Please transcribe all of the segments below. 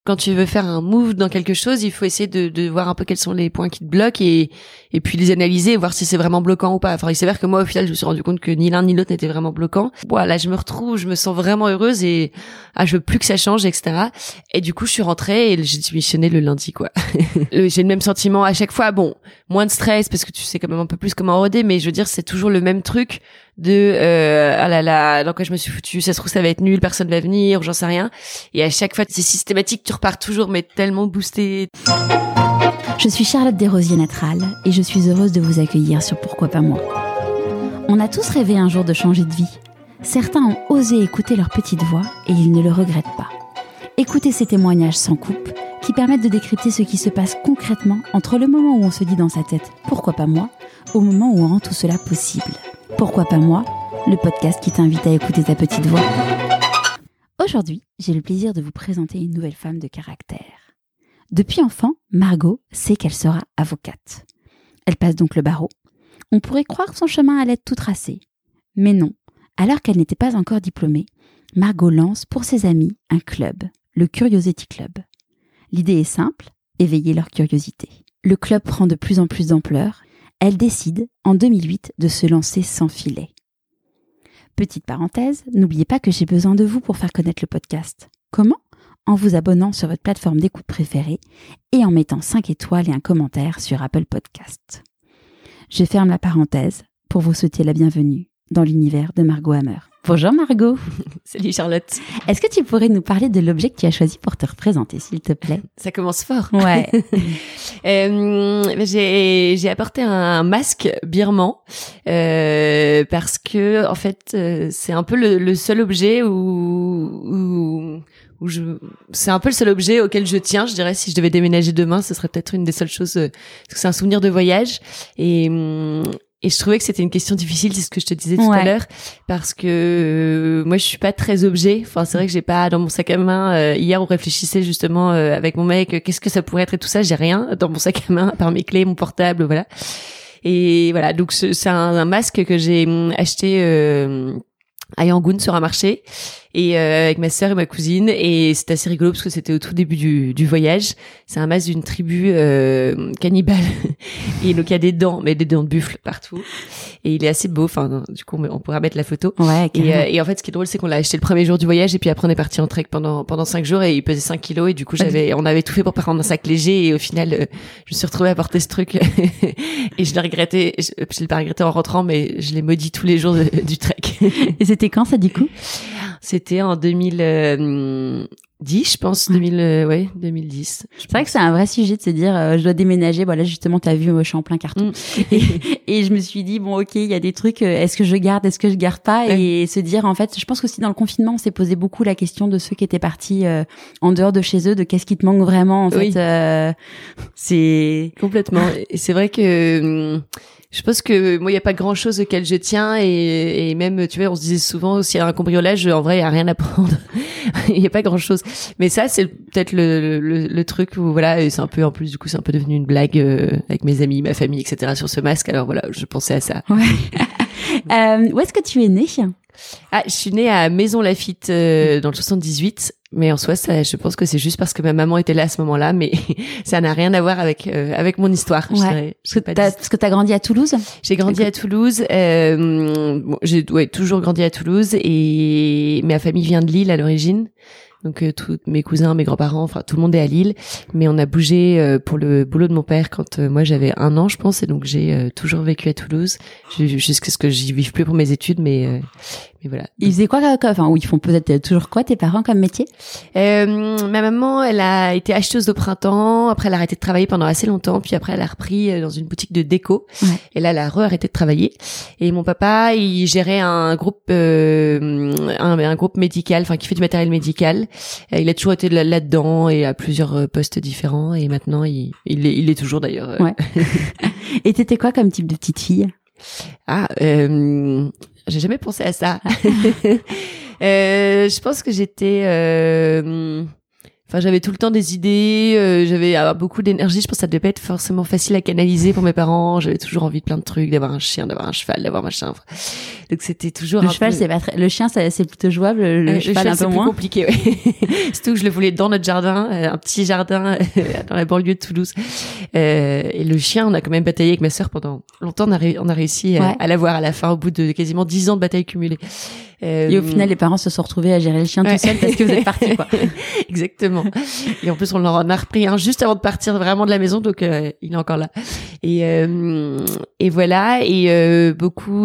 quand tu veux faire un move dans quelque chose, il faut essayer de voir un peu quels sont les points qui te bloquent et puis les analyser et voir si c'est vraiment bloquant ou pas. Enfin, il s'avère que moi, au final, je me suis rendu compte que ni l'un ni l'autre n'était vraiment bloquant. Voilà, je me sens vraiment heureuse et je veux plus que ça change, etc. Et du coup, je suis rentrée et j'ai démissionné le lundi, quoi. J'ai le même sentiment à chaque fois. Bon, moins de stress parce que tu sais quand même un peu plus comment roder, mais je veux dire, c'est toujours le même truc de ah là là, dans quoi je me suis foutue, ça se trouve ça va être nul, personne va venir, ou j'en sais rien. Et à chaque fois, c'est systématique, tu repars toujours, mais tellement boosté. Je suis Charlotte Desrosiers-Natral et je suis heureuse de vous accueillir sur Pourquoi pas moi. On a tous rêvé un jour de changer de vie. Certains ont osé écouter leur petite voix et ils ne le regrettent pas. Écoutez ces témoignages sans coupe qui permettent de décrypter ce qui se passe concrètement entre le moment où on se dit dans sa tête « Pourquoi pas moi ?», au moment où on rend tout cela possible. Pourquoi pas moi ? Le podcast qui t'invite à écouter ta petite voix. Aujourd'hui, j'ai le plaisir de vous présenter une nouvelle femme de caractère. Depuis enfant, Margot sait qu'elle sera avocate. Elle passe donc le barreau. On pourrait croire que son chemin allait être tout tracé. Mais non, alors qu'elle n'était pas encore diplômée, Margot lance pour ses amis un club, le Curiosity Club. L'idée est simple, éveiller leur curiosité. Le club prend de plus en plus d'ampleur. Elle décide, en 2008, de se lancer sans filet. Petite parenthèse, n'oubliez pas que j'ai besoin de vous pour faire connaître le podcast. Comment ? En vous abonnant sur votre plateforme d'écoute préférée et en mettant 5 étoiles et un commentaire sur Apple Podcast. Je ferme la parenthèse pour vous souhaiter la bienvenue dans l'univers de Margot Hammer. Bonjour Margot. Salut Charlotte. Est-ce que tu pourrais nous parler de l'objet que tu as choisi pour te représenter, s'il te plaît ? Ça commence fort. Ouais. J'ai apporté un masque birman parce que en fait c'est un peu le seul objet c'est un peu le seul objet auquel je tiens. Je dirais si je devais déménager demain, ce serait peut-être une des seules choses parce que c'est un souvenir de voyage et je trouvais que c'était une question difficile, c'est ce que je te disais tout à l'heure, parce que moi je suis pas très objet. Enfin c'est vrai que j'ai pas dans mon sac à main. Hier on réfléchissait justement avec mon mec, qu'est-ce que ça pourrait être et tout ça. J'ai rien dans mon sac à main à part mes clés, mon portable, voilà. Et voilà, donc c'est un masque que j'ai acheté à Yangon sur un marché et avec ma sœur et ma cousine, et c'est assez rigolo parce que c'était au tout début du voyage. C'est un masque d'une tribu cannibale et donc il y a des dents, mais des dents de buffle partout, et il est assez beau. Enfin du coup on pourra mettre la photo. Ouais, et en fait ce qui est drôle c'est qu'on l'a acheté le premier jour du voyage et puis après on est parti en trek pendant 5 jours et il pesait 5 kilos et du coup on avait tout fait pour prendre un sac léger et au final je me suis retrouvée à porter ce truc et je l'ai regretté. Je l'ai pas regretté en rentrant, mais je l'ai maudit tous les jours du trek. Et c'était quand ça du coup ? C'était en 2010, je pense, 2010. C'est vrai que c'est un vrai sujet de se dire, je dois déménager. Voilà, justement, t'as vu, moi, je suis en plein carton. Et je me suis dit, bon, ok, il y a des trucs, est-ce que je garde pas ? Et se dire, en fait, je pense qu'aussi dans le confinement, on s'est posé beaucoup la question de ceux qui étaient partis en dehors de chez eux, de qu'est-ce qui te manque vraiment, en fait. C'est... Complètement. Et c'est vrai que... je pense que moi il y a pas grand chose auquel je tiens et même tu vois on se disait souvent s'il y a un cambriolage en vrai il y a rien à prendre. Il y a pas grand chose, mais ça c'est peut-être le truc où voilà, et c'est un peu en plus du coup c'est un peu devenu une blague avec mes amis, ma famille, etc. sur ce masque. Alors voilà, je pensais à ça. Ouais. Où est-ce que tu es née ? Je suis née à Maison Lafitte dans le 78, mais en soi ça, je pense que c'est juste parce que ma maman était là à ce moment-là, mais ça n'a rien à voir avec mon histoire. Ouais. Parce que t'as grandi à Toulouse ? J'ai grandi à Toulouse. J'ai toujours grandi à Toulouse et ma famille vient de Lille à l'origine. Donc tous mes cousins, mes grands-parents, enfin tout le monde est à Lille, mais on a bougé pour le boulot de mon père quand moi j'avais 1 an je pense, et donc j'ai toujours vécu à Toulouse jusqu'à ce que j'y vive plus pour mes études, mais voilà. Ils faisaient quoi, enfin, ou ils font peut-être toujours quoi, tes parents, comme métier ? Ma maman, elle a été acheteuse au printemps. Après, elle a arrêté de travailler pendant assez longtemps. Puis après, elle a repris dans une boutique de déco. Ouais. Et là, elle a arrêté de travailler. Et mon papa, il gérait un groupe, un groupe médical, enfin, qui fait du matériel médical. Il a toujours été là-dedans et à plusieurs postes différents. Et maintenant, il est toujours d'ailleurs. Ouais. Et t'étais quoi comme type de petite fille ? J'ai jamais pensé à ça. Je pense que j'étais j'avais tout le temps des idées, j'avais beaucoup d'énergie. Je pense que ça devait pas être forcément facile à canaliser pour mes parents. J'avais toujours envie de plein de trucs, d'avoir un chien, d'avoir un cheval, d'avoir machin. Donc c'était toujours le cheval, c'est pas très... le chien, c'est plutôt jouable. Le cheval, un peu moins. C'est plus compliqué. Ouais. Surtout que je le voulais dans notre jardin, un petit jardin dans la banlieue de Toulouse. Et le chien, on a quand même bataillé avec ma sœur pendant longtemps. On a réussi à l'avoir à la fin, au bout de quasiment 10 ans de bataille cumulée. Et au final, les parents se sont retrouvés à gérer le chien tout seuls parce que vous êtes partis, quoi. Exactement. Et en plus, on en a repris un juste avant de partir vraiment de la maison, donc il est encore là. Et voilà. Et beaucoup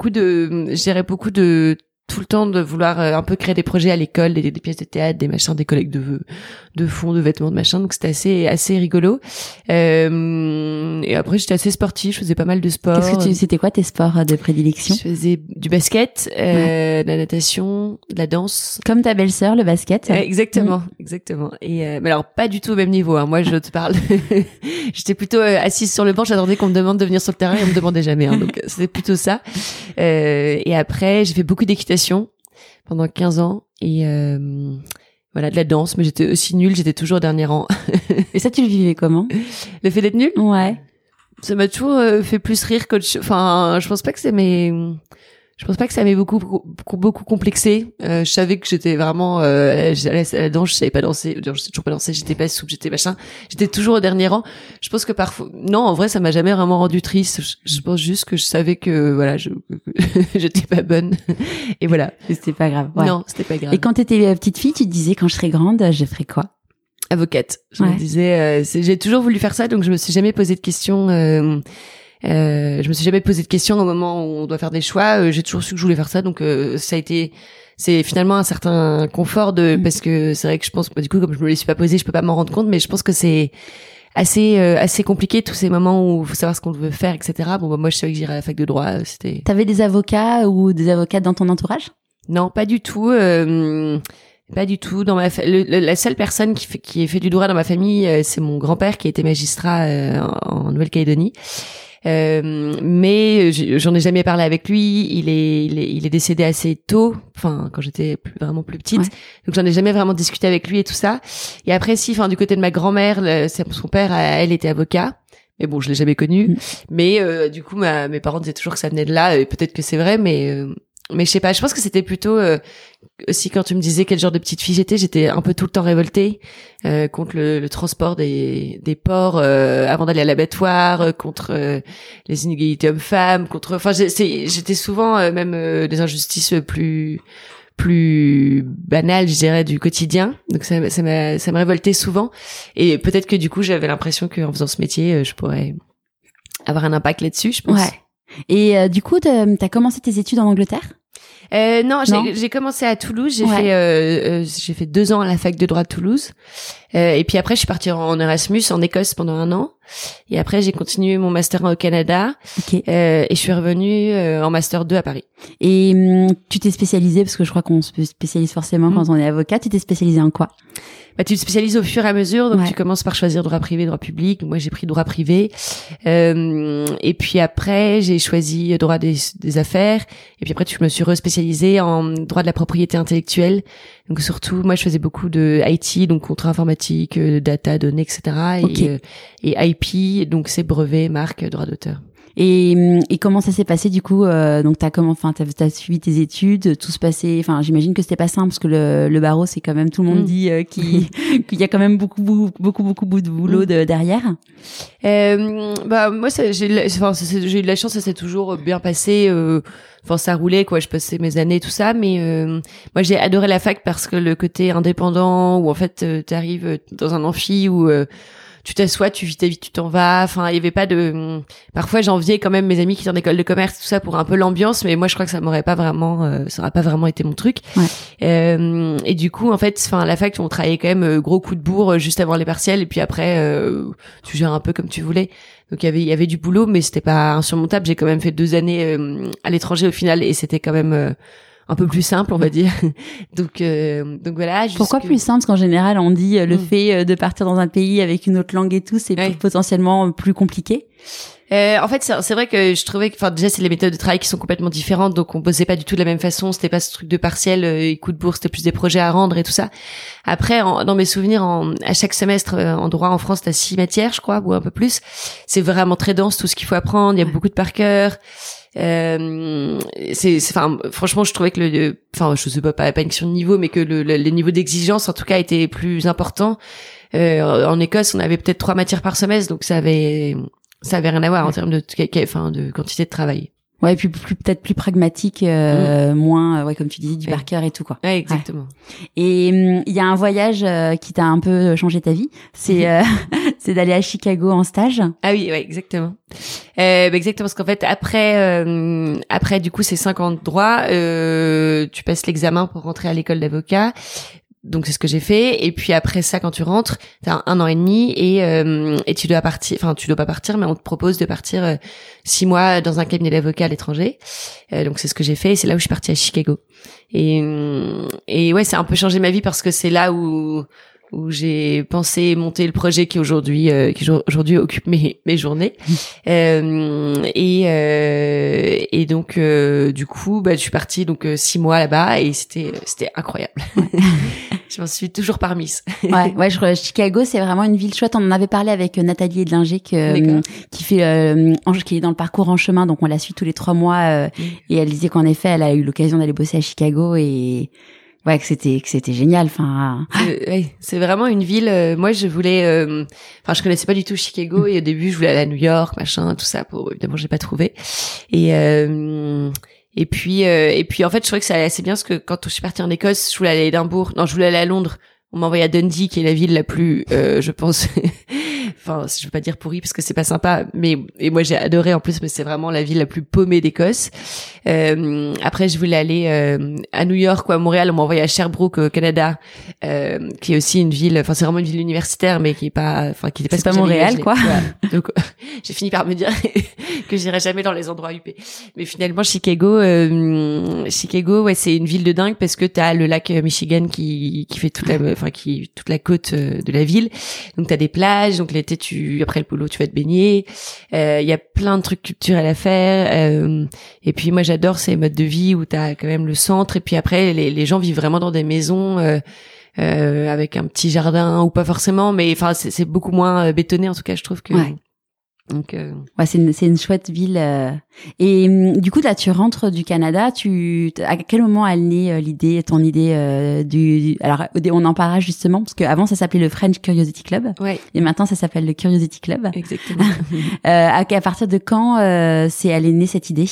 de tout le temps de vouloir un peu créer des projets à l'école, des pièces de théâtre, des machins, des collectes de fonds, de vêtements, de machins. Donc c'était assez rigolo. Et après j'étais assez sportive, je faisais pas mal de sport. C'était quoi tes sports de prédilection? Je faisais du basket, de la natation, de la danse. Comme ta belle-sœur, le basket. Exactement. Et mais alors pas du tout au même niveau. Hein. Moi je te parle. J'étais plutôt assise sur le banc, j'attendais qu'on me demande de venir sur le terrain et on me demandait jamais. Hein. Donc c'était plutôt ça. Et après j'ai fait beaucoup d'équitation pendant 15 ans et voilà, de la danse, mais j'étais aussi nulle, j'étais toujours au dernier rang. Et ça, tu le vivais comment? Le fait d'être nulle? Ouais. Ça m'a toujours fait plus rire que enfin, je pense pas que ça m'ait beaucoup complexé. Je savais que j'étais vraiment j'allais à la danse, je savais pas danser, je sais toujours pas danser, j'étais pas souple, j'étais machin, j'étais toujours au dernier rang. Je pense que parfois non, en vrai ça m'a jamais vraiment rendu triste. Je pense juste que je savais que voilà, j'étais pas bonne et voilà, c'était pas grave. Ouais. Non, c'était pas grave. Et quand t'étais petite fille, tu te disais quand je serai grande, je ferai quoi? Avocate. Je me disais j'ai toujours voulu faire ça, donc je me suis jamais posé de questions je me suis jamais posé de questions au moment où on doit faire des choix. J'ai toujours su que je voulais faire ça, donc c'est finalement un certain confort parce que c'est vrai que je pense du coup comme je me les suis pas posé, je peux pas m'en rendre compte, mais je pense que c'est assez compliqué tous ces moments où il faut savoir ce qu'on veut faire, etc. Bon bah moi je savais que j'irais à la fac de droit. T'avais des avocats ou des avocates dans ton entourage? Non, pas du tout. Pas du tout. Dans la seule personne qui ait fait du droit dans ma famille, c'est mon grand-père qui était magistrat en Nouvelle-Calédonie. Mais j'en ai jamais parlé avec lui. Il est décédé assez tôt, enfin quand j'étais vraiment plus petite. Donc j'en ai jamais vraiment discuté avec lui et tout ça. Et après du côté de ma grand-mère, son père, elle était avocat. Mais bon, je l'ai jamais connu. Mais du coup, mes parents disaient toujours que ça venait de là. Et peut-être que c'est vrai, mais je sais pas. Je pense que c'était plutôt aussi quand tu me disais quel genre de petite fille j'étais un peu tout le temps révoltée contre le transport des porcs avant d'aller à l'abattoir, contre les inégalités hommes-femmes, j'étais souvent même des injustices plus banales, je dirais, du quotidien. Donc ça me révoltait souvent. Et peut-être que du coup, j'avais l'impression qu'en faisant ce métier, je pourrais avoir un impact là-dessus, je pense. Ouais. Et du coup, t'as commencé tes études en Angleterre? Non, j'ai commencé à Toulouse. J'ai fait 2 ans à la fac de droit de Toulouse. Et puis après, je suis partie en Erasmus en Écosse pendant 1 an. Et après, j'ai continué mon master au Canada. Okay. Et je suis revenue en master 2 à Paris. Et tu t'es spécialisée, parce que je crois qu'on se spécialise forcément quand on est avocat. Tu t'es spécialisée en quoi? Bah, tu te spécialises au fur et à mesure, donc tu commences par choisir droit privé, droit public. Moi, j'ai pris droit privé. Et puis après, j'ai choisi droit des affaires. Et puis après, je me suis respécialisée en droit de la propriété intellectuelle. Donc surtout, moi, je faisais beaucoup de IT, donc contrat informatique, data, données, etc. Okay. Et IP, donc c'est brevet, marque, droit d'auteur. Et comment ça s'est passé du coup? Donc t'as suivi tes études, tout se passait. Enfin, j'imagine que c'était pas simple parce que le barreau, c'est quand même, tout le monde dit qu'il y a quand même beaucoup de boulot derrière. Bah moi, j'ai eu de la chance, ça s'est toujours bien passé. Enfin, ça roulait quoi. Je passais mes années tout ça, mais moi j'ai adoré la fac parce que le côté indépendant où en fait t'arrives dans un amphi où tu t'assois, tu vis ta vie, tu t'en vas. Enfin, il y avait pas de. Parfois, j'enviais quand même mes amis qui sont en école de commerce, tout ça pour un peu l'ambiance, mais moi, je crois que ça aurait pas vraiment été mon truc. Ouais. Et du coup, en fait, la fac, on travaillait quand même gros coup de bourre juste avant les partiels, et puis après, tu gères un peu comme tu voulais. Donc il y avait du boulot, mais c'était pas insurmontable. J'ai quand même fait 2 années à l'étranger au final, et c'était quand même. un peu plus simple, on va dire. Donc voilà. Pourquoi plus simple? Parce qu'en général, on dit le fait de partir dans un pays avec une autre langue et tout, c'est potentiellement plus compliqué. En fait, c'est vrai que je trouvais que, enfin, déjà, c'est les méthodes de travail qui sont complètement différentes, donc on bossait pas du tout de la même façon. C'était pas ce truc de partiel et coup de bourse, c'était plus des projets à rendre et tout ça. Après, dans mes souvenirs, à chaque semestre en droit en France, t'as 6 matières, je crois, ou un peu plus. C'est vraiment très dense tout ce qu'il faut apprendre. Il y a beaucoup de par cœur. Enfin, franchement, je trouvais que je sais pas une question de niveau, mais que le niveau d'exigence, en tout cas, était plus important. En Écosse, on avait peut-être 3 matières par semestre, donc ça avait rien à voir en termes de quantité de travail. Ouais, et puis peut-être plus pragmatique, moins, comme tu disais, du par cœur et tout, quoi. Ouais, exactement. Et il y a un voyage qui t'a un peu changé ta vie, c'est d'aller à Chicago en stage. Ah oui, ouais, exactement. Exactement, parce qu'en fait, après du coup, ces 5 ans de droit, tu passes l'examen pour rentrer à l'école d'avocat. Donc c'est ce que j'ai fait, et puis après ça, quand tu rentres, t'as 1 an et demi et tu dois partir, enfin tu dois pas partir, mais on te propose de partir 6 mois dans un cabinet d'avocat à l'étranger. Donc c'est ce que j'ai fait, et c'est là où je suis partie à Chicago. Et ouais, ça a un peu changé ma vie parce que c'est là où j'ai pensé monter le projet qui aujourd'hui occupe mes journées. Et donc du coup, je suis partie 6 mois là-bas, et c'était incroyable. Je m'en suis toujours pas remise. Ouais, Chicago, c'est vraiment une ville chouette. On en avait parlé avec Nathalie Edlinger qui est dans le parcours en chemin, donc on la suit tous les 3 mois, et elle disait qu'en effet, elle a eu l'occasion d'aller bosser à Chicago, et ouais, que c'était génial. Enfin, c'est vraiment une ville. Moi, je voulais. Je connaissais pas du tout Chicago, et au début, je voulais aller à New York, machin, tout ça. Évidemment, j'ai pas trouvé. Et puis en fait, je trouvais que ça allait assez bien, parce que quand je suis partie en Écosse, je voulais aller à Édimbourg. Non, je voulais aller à Londres. On m'a envoyé à Dundee, qui est la ville la plus, je pense, enfin, je veux pas dire pourrie parce que c'est pas sympa, et moi j'ai adoré en plus, mais c'est vraiment la ville la plus paumée d'Écosse. Après, je voulais aller à New York ou à Montréal. On m'a envoyé à Sherbrooke au Canada, qui est aussi une ville, enfin c'est vraiment une ville universitaire, mais qui est pas, enfin qui est pas. C'est pas Montréal, quoi. Ouais. Donc j'ai fini par me dire que j'irai jamais dans les endroits huppés. Mais finalement, Chicago, ouais, c'est une ville de dingue, parce que t'as le lac Michigan qui fait toute la côte de la ville. Donc t'as des plages, donc l'été après le boulot tu vas te baigner. Il y a plein de trucs culturels à faire. Et puis moi j'adore ces modes de vie où t'as quand même le centre, et puis après les gens vivent vraiment dans des maisons avec un petit jardin, ou pas forcément, mais enfin c'est beaucoup moins bétonné, en tout cas je trouve que. Ouais. Donc ouais, c'est une chouette ville. Et du coup là, tu rentres du Canada. À quel moment a né ton idée alors on en parlera justement, parce que avant ça s'appelait le French Curiosity Club. Ouais. Et maintenant ça s'appelle le Curiosity Club. Exactement. À partir de quand elle est née cette idée?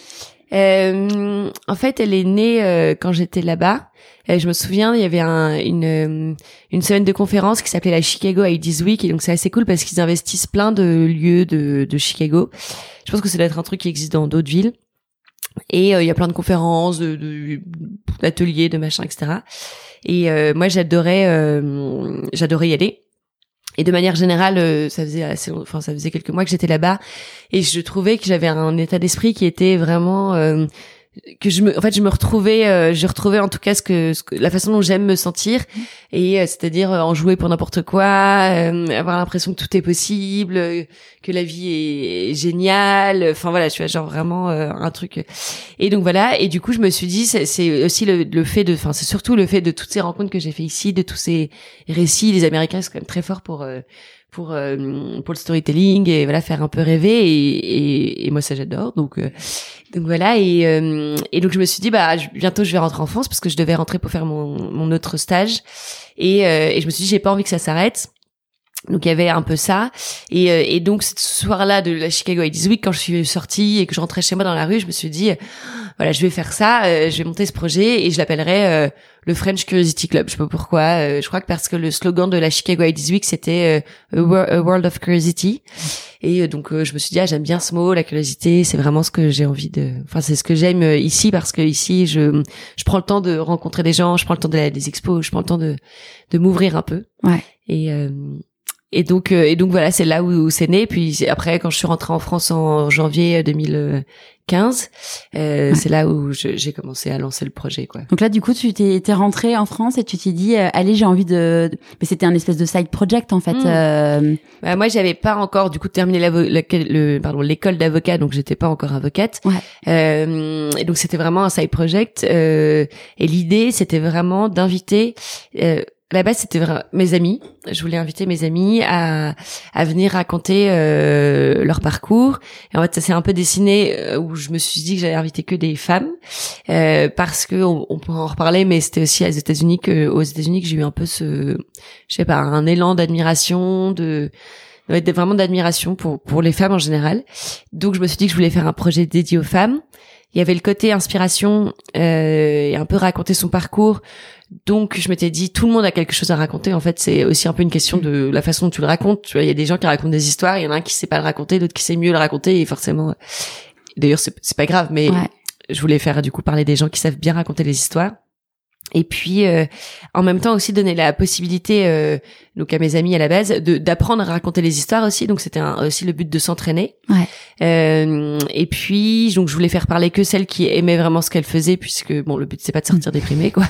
En fait, elle est née quand j'étais là-bas. Je me souviens, il y avait une semaine de conférence qui s'appelait la Chicago Ideas Week, et donc c'est assez cool parce qu'ils investissent plein de lieux de Chicago. Je pense que ça doit être un truc qui existe dans d'autres villes. Et il y a plein de conférences, d'ateliers, de machins, etc. Et moi, j'adorais y aller. Et de manière générale, ça faisait quelques mois que j'étais là-bas, et je trouvais que j'avais un état d'esprit qui était vraiment que je me retrouvais en tout cas la façon dont j'aime me sentir, et c'est-à-dire en jouer pour n'importe quoi, avoir l'impression que tout est possible, que la vie est géniale, enfin voilà, tu vois, genre vraiment un truc. Et donc voilà, et du coup je me suis dit, c'est aussi le fait de, enfin c'est surtout le fait de toutes ces rencontres que j'ai fait ici, de tous ces récits. Les Américains sont quand même très forts pour le storytelling, et voilà, faire un peu rêver, et moi ça j'adore, donc voilà, et donc je me suis dit bientôt je vais rentrer en France, parce que je devais rentrer pour faire mon autre stage, et je me suis dit j'ai pas envie que ça s'arrête. Donc il y avait un peu ça, et donc ce soir-là de la Chicago Ideas Week, quand je suis sortie et que je rentrais chez moi dans la rue, je me suis dit voilà, je vais faire ça, je vais monter ce projet, et je l'appellerai le French Curiosity Club. Je sais pas pourquoi, je crois que parce que le slogan de la Chicago Ideas Week c'était a World of Curiosity, et donc je me suis dit j'aime bien ce mot, la curiosité, c'est vraiment ce que j'ai envie c'est ce que j'aime ici, parce que ici je prends le temps de rencontrer des gens, je prends le temps d'aller à des expos, je prends le temps de m'ouvrir un peu. Ouais. Et donc voilà, c'est là où c'est né. Puis après, quand je suis rentrée en France en janvier 2015, c'est là où j'ai commencé à lancer le projet, quoi. Donc là, du coup, tu t'es rentrée en France et tu t'es dit, allez, j'ai envie de. Mais c'était un espèce de side project en fait. Bah, moi, j'avais pas encore du coup terminé l'école d'avocat, donc j'étais pas encore avocate. Ouais. Et donc c'était vraiment un side project. Et l'idée, c'était vraiment d'inviter. À la base, c'était vraiment mes amis. Je voulais inviter mes amis à venir raconter leur parcours. Et en fait, ça s'est un peu dessiné où je me suis dit que j'allais inviter que des femmes parce que on pourra en reparler, mais c'était aussi aux États-Unis que j'ai eu un peu un élan d'admiration, vraiment d'admiration pour les femmes en général. Donc, je me suis dit que je voulais faire un projet dédié aux femmes. Il y avait le côté inspiration et un peu raconter son parcours. Donc, je m'étais dit, tout le monde a quelque chose à raconter. En fait, c'est aussi un peu une question de la façon dont tu le racontes. Tu vois, il y a des gens qui racontent des histoires, il y en a un qui sait pas le raconter, d'autres qui sait mieux le raconter. Et forcément, d'ailleurs, c'est pas grave, mais je voulais faire du coup parler des gens qui savent bien raconter les histoires. Et puis, en même temps aussi donner la possibilité, donc à mes amis à la base, d'apprendre à raconter les histoires aussi. Donc c'était aussi le but de s'entraîner. Ouais. Et puis, donc je voulais faire parler que celles qui aimaient vraiment ce qu'elles faisaient, puisque bon, le but c'est pas de sortir déprimé, quoi.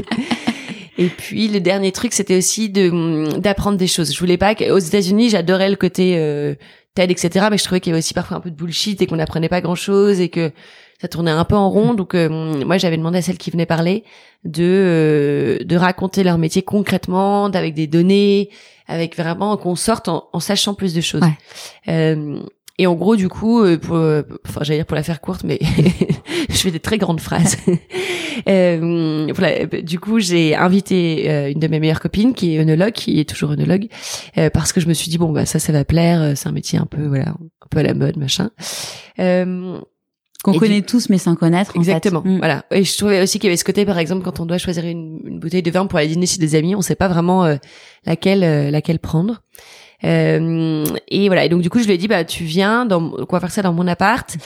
Et puis le dernier truc, c'était aussi d'apprendre des choses. Je voulais pas aux États-Unis, j'adorais le côté TED, etc. Mais je trouvais qu'il y avait aussi parfois un peu de bullshit et qu'on n'apprenait pas grand-chose et que ça tournait un peu en rond. Donc moi, j'avais demandé à celles qui venaient parler de raconter leur métier concrètement, avec des données, avec vraiment qu'on sorte en sachant plus de choses. Ouais. Et en gros, du coup, j'allais dire pour la faire courte, mais je fais des très grandes phrases. Voilà, du coup, j'ai invité une de mes meilleures copines qui est œnologue, qui est toujours œnologue, parce que je me suis dit bon bah ça va plaire, c'est un métier un peu à la mode, machin. Qu'on connaît tous mais sans connaître. Exactement. En fait. Voilà. Et je trouvais aussi qu'il y avait ce côté, par exemple, quand on doit choisir une bouteille de vin pour aller dîner chez des amis, on sait pas vraiment laquelle prendre. Et voilà. Et donc du coup, je lui ai dit bah tu viens, on va faire ça dans mon appart.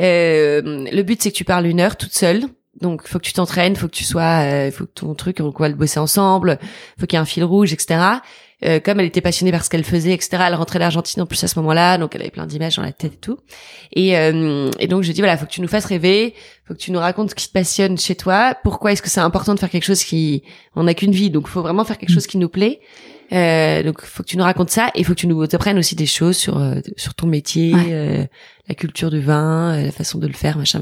Le but c'est que tu parles 1 heure toute seule. Donc faut que tu t'entraînes, faut que ton truc, on va le bosser ensemble, faut qu'il y ait un fil rouge, etc. Comme elle était passionnée par ce qu'elle faisait, etc. Elle rentrait d'Argentine en plus à ce moment-là, donc elle avait plein d'images dans la tête et tout. Et donc je dis voilà, faut que tu nous fasses rêver, faut que tu nous racontes ce qui te passionne chez toi. Pourquoi est-ce que c'est important de faire quelque chose on n'a qu'une vie, donc faut vraiment faire quelque chose qui nous plaît. Donc faut que tu nous racontes ça et faut que tu nous apprennes aussi des choses sur ton métier, la culture du vin, la façon de le faire, machin.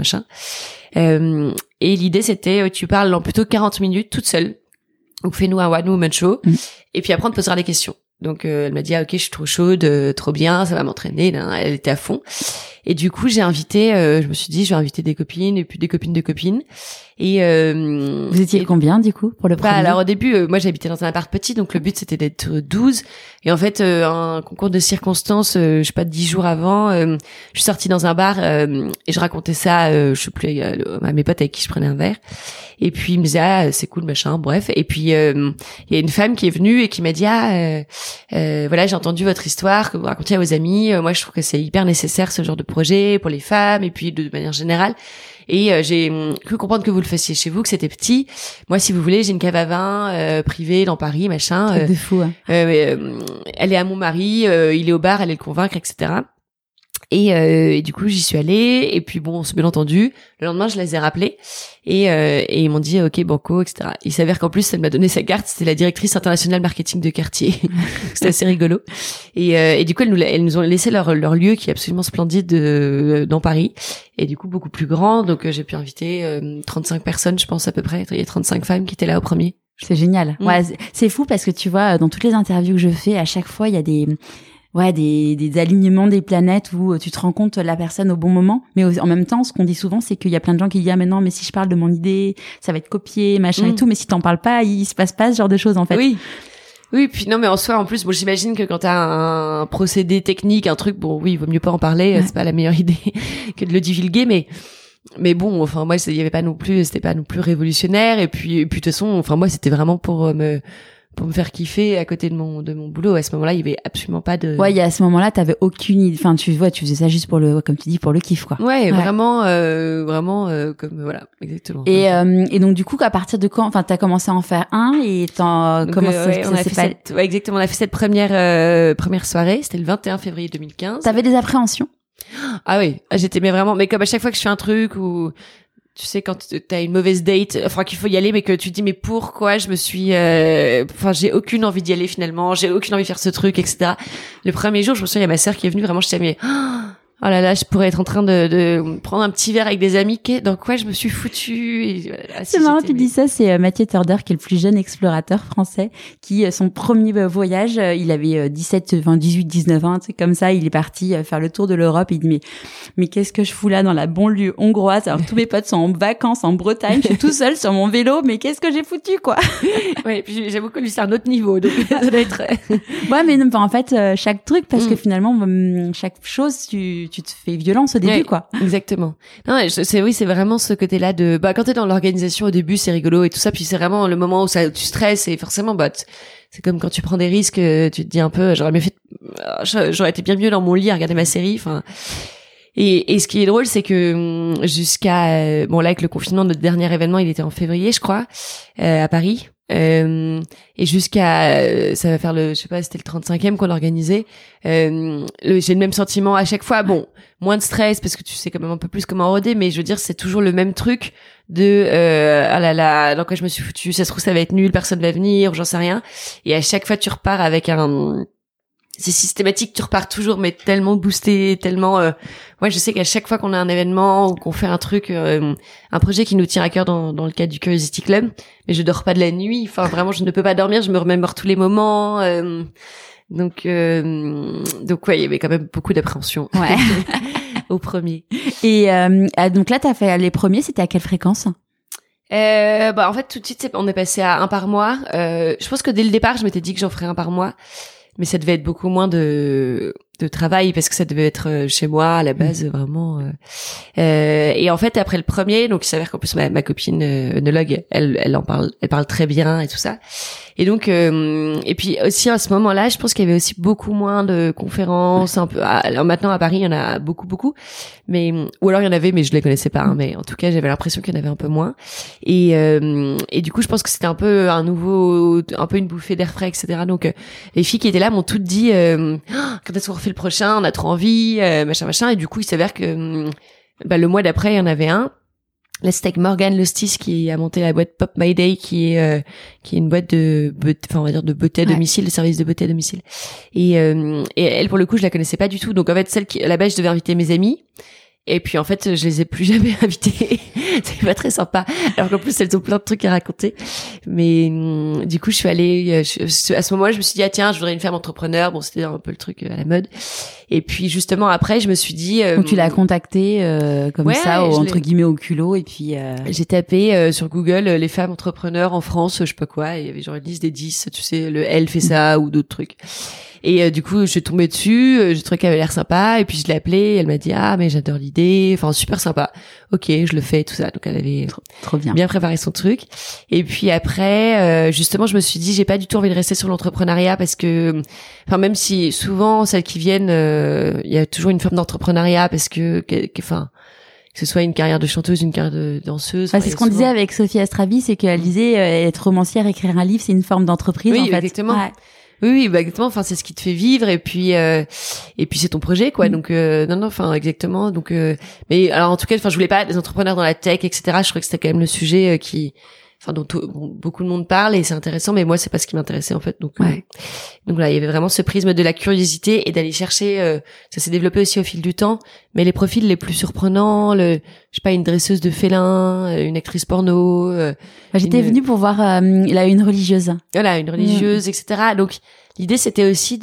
Et l'idée c'était tu parles en plutôt 40 minutes toute seule. Donc fais-nous un one woman show et puis après on te posera des questions. Donc elle m'a dit ok, je suis trop chaude, trop bien, ça va m'entraîner. Elle était à fond. Et du coup j'ai invité, je me suis dit je vais inviter des copines et puis des copines de copines. Et vous étiez combien du coup pour le premier? Alors au début moi j'habitais dans un appart petit, donc le but c'était d'être 12. Et en fait un concours de circonstances, je sais pas 10 jours avant, je suis sortie dans un bar et je racontais ça, je sais plus à mes potes avec qui je prenais un verre. Et puis ils me disaient c'est cool machin, bref. Et puis il y a une femme qui est venue et qui m'a dit voilà, j'ai entendu votre histoire que vous racontiez à vos amis. Moi je trouve que c'est hyper nécessaire ce genre de projet pour les femmes et puis de manière générale. Et j'ai cru comprendre que vous le faisiez chez vous, que c'était petit. Moi, si vous voulez, j'ai une cave à vin privée dans Paris, machin. Truc de fou. Hein. Elle est à mon mari, il est au bar, allez le convaincre, etc. Et du coup, j'y suis allée. Et puis bon, on s'est bien entendu. Le lendemain, je les ai rappelés et ils m'ont dit OK, banco, etc. Il s'avère qu'en plus, elle m'a donné sa carte. C'était la directrice internationale marketing de quartier. C'était assez rigolo. Et du coup, elles nous ont laissé leur lieu qui est absolument splendide dans Paris. Et du coup, beaucoup plus grand. Donc, j'ai pu inviter 35 personnes, je pense à peu près. Il y a 35 femmes qui étaient là au premier. C'est génial. Ouais, c'est fou parce que tu vois, dans toutes les interviews que je fais, à chaque fois, il y a des alignements des planètes où tu te rends compte la personne au bon moment. Mais en même temps, ce qu'on dit souvent, c'est qu'il y a plein de gens qui disent, ah, mais non, mais si je parle de mon idée, ça va être copié, machin et tout. Mais si t'en parles pas, il se passe pas ce genre de choses, en fait. Oui, puis non, mais en soi, en plus, bon, j'imagine que quand t'as un procédé technique, un truc, bon, oui, il vaut mieux pas en parler, c'est pas la meilleure idée que de le divulguer, mais bon, enfin, moi, il y avait pas non plus, c'était pas non plus révolutionnaire, et puis de toute façon, enfin, moi, c'était vraiment pour me faire kiffer à côté de mon boulot. À ce moment-là, il y avait absolument pas de. Ouais, à ce moment-là, t'avais aucune idée. Enfin, tu faisais ça juste pour comme tu dis, pour le kiff, quoi. Ouais. Vraiment, comme voilà, exactement. Et donc du coup, à partir de quand, enfin, t'as commencé à en faire un et comment ça s'est passé? Ouais, exactement. On a fait cette première soirée. C'était le 21 février 2015. T'avais des appréhensions? Ah oui, mais vraiment, mais comme à chaque fois que je fais un truc ou tu sais quand t'as une mauvaise date, enfin qu'il faut y aller mais que tu te dis mais pourquoi je me suis j'ai aucune envie d'y aller finalement, j'ai aucune envie de faire ce truc, etc. Le premier jour, je me souviens, il y a ma sœur qui est venue, vraiment je disais mais oh là là, je pourrais être en train de prendre un petit verre avec des amis, dans quoi je me suis foutue. Et voilà, c'est marrant, tu dis ça, c'est Mathieu Torder qui est le plus jeune explorateur français qui, son premier voyage, il avait 18, 19 ans, c'est comme ça, il est parti faire le tour de l'Europe, il dit mais qu'est-ce que je fous là dans la banlieue hongroise, alors tous mes potes sont en vacances en Bretagne, je suis tout seul sur mon vélo, mais qu'est-ce que j'ai foutu, quoi. Ouais, puis j'avoue que lui c'est un autre niveau, donc ça doit être... Ouais, mais non, en fait, chaque truc, parce que finalement, chaque chose, tu te fais violence au début, quoi. Exactement. Non, c'est vraiment ce côté-là de, quand t'es dans l'organisation au début, c'est rigolo et tout ça, puis c'est vraiment le moment où tu stresses et forcément, c'est comme quand tu prends des risques, tu te dis un peu, j'aurais été bien mieux dans mon lit à regarder ma série, enfin. Et ce qui est drôle, c'est que jusqu'à, là, avec le confinement, notre dernier événement, il était en février, je crois, à Paris. Et jusqu'à ça va faire c'était le 35e qu'on organisait, j'ai le même sentiment à chaque fois, moins de stress parce que tu sais quand même un peu plus comment roder, mais je veux dire c'est toujours le même truc de ah là là, dans quoi je me suis foutu, ça se trouve ça va être nul, personne va venir, j'en sais rien, et à chaque fois tu repars avec c'est systématique, tu repars toujours mais tellement boosté, tellement moi je sais qu'à chaque fois qu'on a un événement ou qu'on fait un truc, un projet qui nous tient à cœur dans le cadre du Curiosity Club, mais je dors pas de la nuit, enfin vraiment je ne peux pas dormir, je me remémore tous les moments, donc ouais, il y avait quand même beaucoup d'appréhension. Ouais. Au premier. Et donc là t'as fait les premiers, c'était à quelle fréquence? En fait tout de suite on est passé à un par mois. Je pense que dès le départ je m'étais dit que j'en ferais un par mois. Mais ça devait être beaucoup moins de travail parce que ça devait être chez moi à la base vraiment. Et en fait après le premier, donc il s'avère qu'en plus ma copine œnologue, elle parle très bien et tout ça. Et donc et puis aussi à ce moment-là, je pense qu'il y avait aussi beaucoup moins de conférences un peu. Alors maintenant à Paris, il y en a beaucoup, mais ou alors il y en avait mais je les connaissais pas. Mais en tout cas, j'avais l'impression qu'il y en avait un peu moins. Et du coup, je pense que c'était un peu une bouffée d'air frais, etc. Donc les filles qui étaient là m'ont toutes dit quand est-ce qu'on refait le prochain, on a trop envie, machin. Et du coup, il s'avère que le mois d'après, il y en avait un. Là, c'était avec Morgane Lostis qui a monté la boîte Pop My Day, qui est une boîte de beauté à domicile, de service de beauté à domicile. Et elle, pour le coup, je la connaissais pas du tout. Donc, en fait, à la base, je devais inviter mes amis. Et puis en fait, je les ai plus jamais invitées. C'est pas très sympa. Alors qu'en plus, elles ont plein de trucs à raconter. Mais du coup, je suis allée. À ce moment-là, je me suis dit tiens, je voudrais une femme entrepreneur. Bon, c'était un peu le truc à la mode. Et puis justement après, je me suis dit. Donc tu l'as contactée comme ça, entre guillemets au culot, et puis. J'ai tapé sur Google les femmes entrepreneurs en France, je sais pas quoi. Et il y avait genre une liste des 10, tu sais, le Elle fait ça ou d'autres trucs. Et du coup, je suis tombée dessus, j'ai trouvé qu'elle avait l'air sympa, et puis je l'ai appelée, elle m'a dit mais j'adore l'idée, enfin super sympa. Ok, je le fais, tout ça. Donc elle avait trop bien préparé son truc. Et puis après, justement, je me suis dit, j'ai pas du tout envie de rester sur l'entrepreneuriat parce que, enfin même si souvent celles qui viennent, il y a toujours une forme d'entrepreneuriat parce que ce soit une carrière de chanteuse, une carrière de danseuse. C'est ce qu'on disait avec Sophie Astravi, c'est qu'elle disait être romancière, écrire un livre, c'est une forme d'entreprise. Oui, en fait. Exactement. Ouais. Oui, exactement. Enfin, c'est ce qui te fait vivre, et puis c'est ton projet, quoi. Donc non, exactement. Donc, mais alors en tout cas, je voulais pas des entrepreneurs dans la tech, etc. Je trouvais que c'était quand même le sujet dont beaucoup de monde parle et c'est intéressant, mais moi c'est pas ce qui m'intéressait en fait. Donc là, il y avait vraiment ce prisme de la curiosité et d'aller chercher. Ça s'est développé aussi au fil du temps, mais les profils les plus surprenants, une dresseuse de félin, une actrice porno. J'étais venue pour voir une religieuse. Voilà, une religieuse, etc. Donc l'idée c'était aussi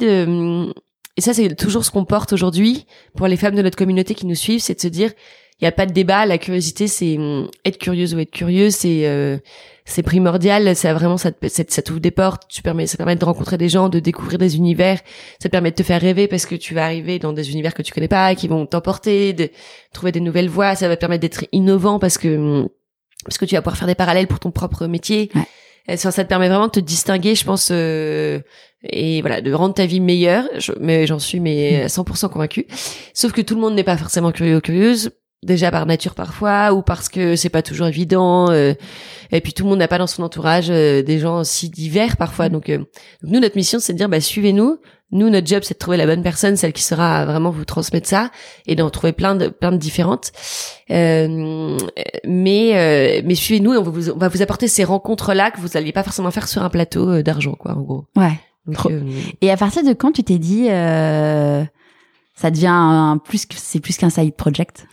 et ça c'est toujours ce qu'on porte aujourd'hui pour les femmes de notre communauté qui nous suivent, c'est de se dire il y a pas de débat, la curiosité c'est être curieuse ou être curieux, c'est primordial, ça vraiment ça t'ouvre des portes, ça permet de rencontrer des gens, de découvrir des univers, ça te permet de te faire rêver parce que tu vas arriver dans des univers que tu connais pas, qui vont t'emporter, de trouver des nouvelles voies, ça va te permettre d'être innovant parce que tu vas pouvoir faire des parallèles pour ton propre métier. Ouais. Ça te permet vraiment de te distinguer, je pense, et voilà, de rendre ta vie meilleure. Mais j'en suis à 100% convaincue. Sauf que tout le monde n'est pas forcément curieux ou curieuse. Déjà par nature parfois, ou parce que c'est pas toujours évident. Et puis tout le monde n'a pas dans son entourage des gens si divers parfois. Donc nous, notre mission, c'est de dire, suivez-nous. Nous, notre job, c'est de trouver la bonne personne, celle qui saura vraiment vous transmettre ça, et d'en trouver plein de différentes. Mais suivez-nous, et on va vous apporter ces rencontres-là que vous n'alliez pas forcément faire sur un plateau d'argent, quoi, en gros. Ouais. Donc, et à partir de quand tu t'es dit, ça devient c'est plus qu'un side project?